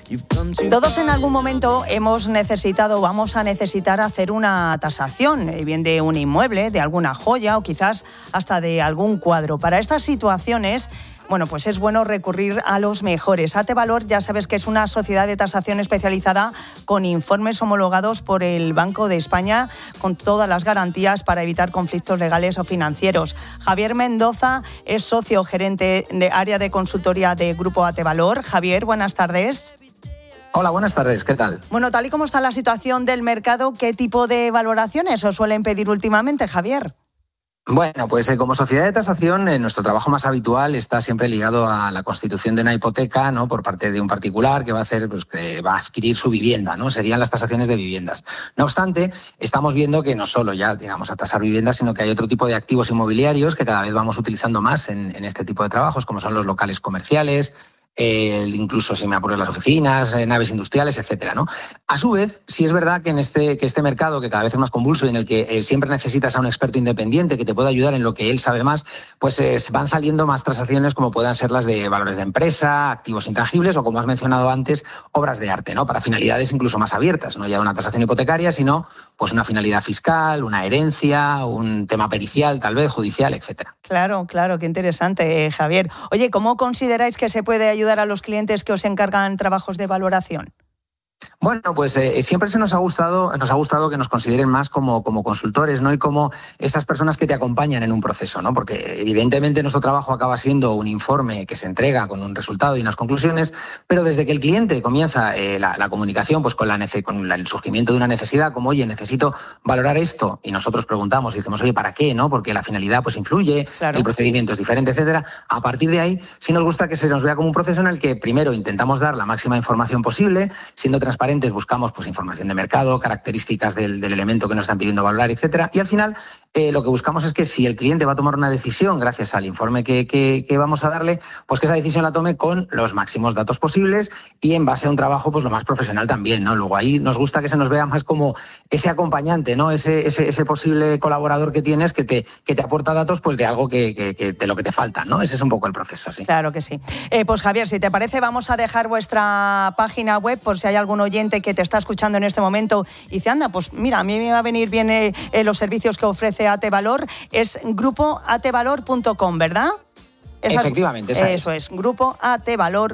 Todos en algún momento hemos necesitado, vamos a necesitar hacer una tasación, bien de un inmueble, de alguna joya o quizás hasta de algún cuadro. Para estas situaciones, bueno, pues es bueno recurrir a los mejores. Atevalor, ya sabes que es una sociedad de tasación especializada con informes homologados por el Banco de España con todas las garantías para evitar conflictos legales o financieros. Javier Mendoza es socio gerente de área de consultoría de Grupo Atevalor. Javier, buenas tardes. Hola, buenas tardes, ¿qué tal? Bueno, tal y como está la situación del mercado, ¿qué tipo de valoraciones os suelen pedir últimamente, Javier? Bueno, pues eh, como sociedad de tasación, eh, nuestro trabajo más habitual está siempre ligado a la constitución de una hipoteca, ¿no?, por parte de un particular que va a hacer, pues, que va a adquirir su vivienda, ¿no? Serían las tasaciones de viviendas. No obstante, estamos viendo que no solo ya digamos a tasar viviendas, sino que hay otro tipo de activos inmobiliarios que cada vez vamos utilizando más en, en este tipo de trabajos, como son los locales comerciales, Eh, incluso, si me apuras, las oficinas, eh, naves industriales, etcétera, ¿no? A su vez, sí es verdad que en este, que este mercado, que cada vez es más convulso y en el que eh, siempre necesitas a un experto independiente que te pueda ayudar en lo que él sabe más, pues eh, van saliendo más transacciones como puedan ser las de valores de empresa, activos intangibles o, como has mencionado antes, obras de arte, ¿no? Para finalidades incluso más abiertas, no ya una tasación hipotecaria, sino pues una finalidad fiscal, una herencia, un tema pericial, tal vez, judicial, etcétera. Claro, claro, qué interesante, eh, Javier. Oye, ¿cómo consideráis que se puede ayudar a los clientes que os encargan trabajos de valoración? Bueno, pues eh, siempre se nos ha gustado, nos ha gustado que nos consideren más como, como consultores, ¿no? Y como esas personas que te acompañan en un proceso, ¿no? Porque evidentemente nuestro trabajo acaba siendo un informe que se entrega con un resultado y unas conclusiones, pero desde que el cliente comienza eh, la, la comunicación, pues con, la nece- con la, el surgimiento de una necesidad, como, oye, necesito valorar esto, y nosotros preguntamos y decimos, oye, ¿para qué? ¿No? Porque la finalidad pues influye, claro, el procedimiento es diferente, etcétera. A partir de ahí, sí nos gusta que se nos vea como un proceso en el que primero intentamos dar la máxima información posible, siendo transparentes, buscamos pues información de mercado, características del, del elemento que nos están pidiendo valorar, etcétera. Y al final eh, lo que buscamos es que si el cliente va a tomar una decisión gracias al informe que, que, que vamos a darle, pues que esa decisión la tome con los máximos datos posibles y en base a un trabajo pues lo más profesional también, ¿no? Luego ahí nos gusta que se nos vea más como ese acompañante, ¿no? Ese, ese, ese posible colaborador que tienes que te, que te aporta datos pues de algo que, que, que de lo que te falta, ¿no? Ese es un poco el proceso, sí. Claro que sí. Eh, pues Javier, si te parece, vamos a dejar vuestra página web por si hay algún oyente que te está escuchando en este momento y dice, anda, pues mira, a mí me va a venir bien eh, eh, los servicios que ofrece Atevalor. Es grupo atevalor punto com, ¿verdad? Esa, Efectivamente, esa Eso es. es, grupo atevalor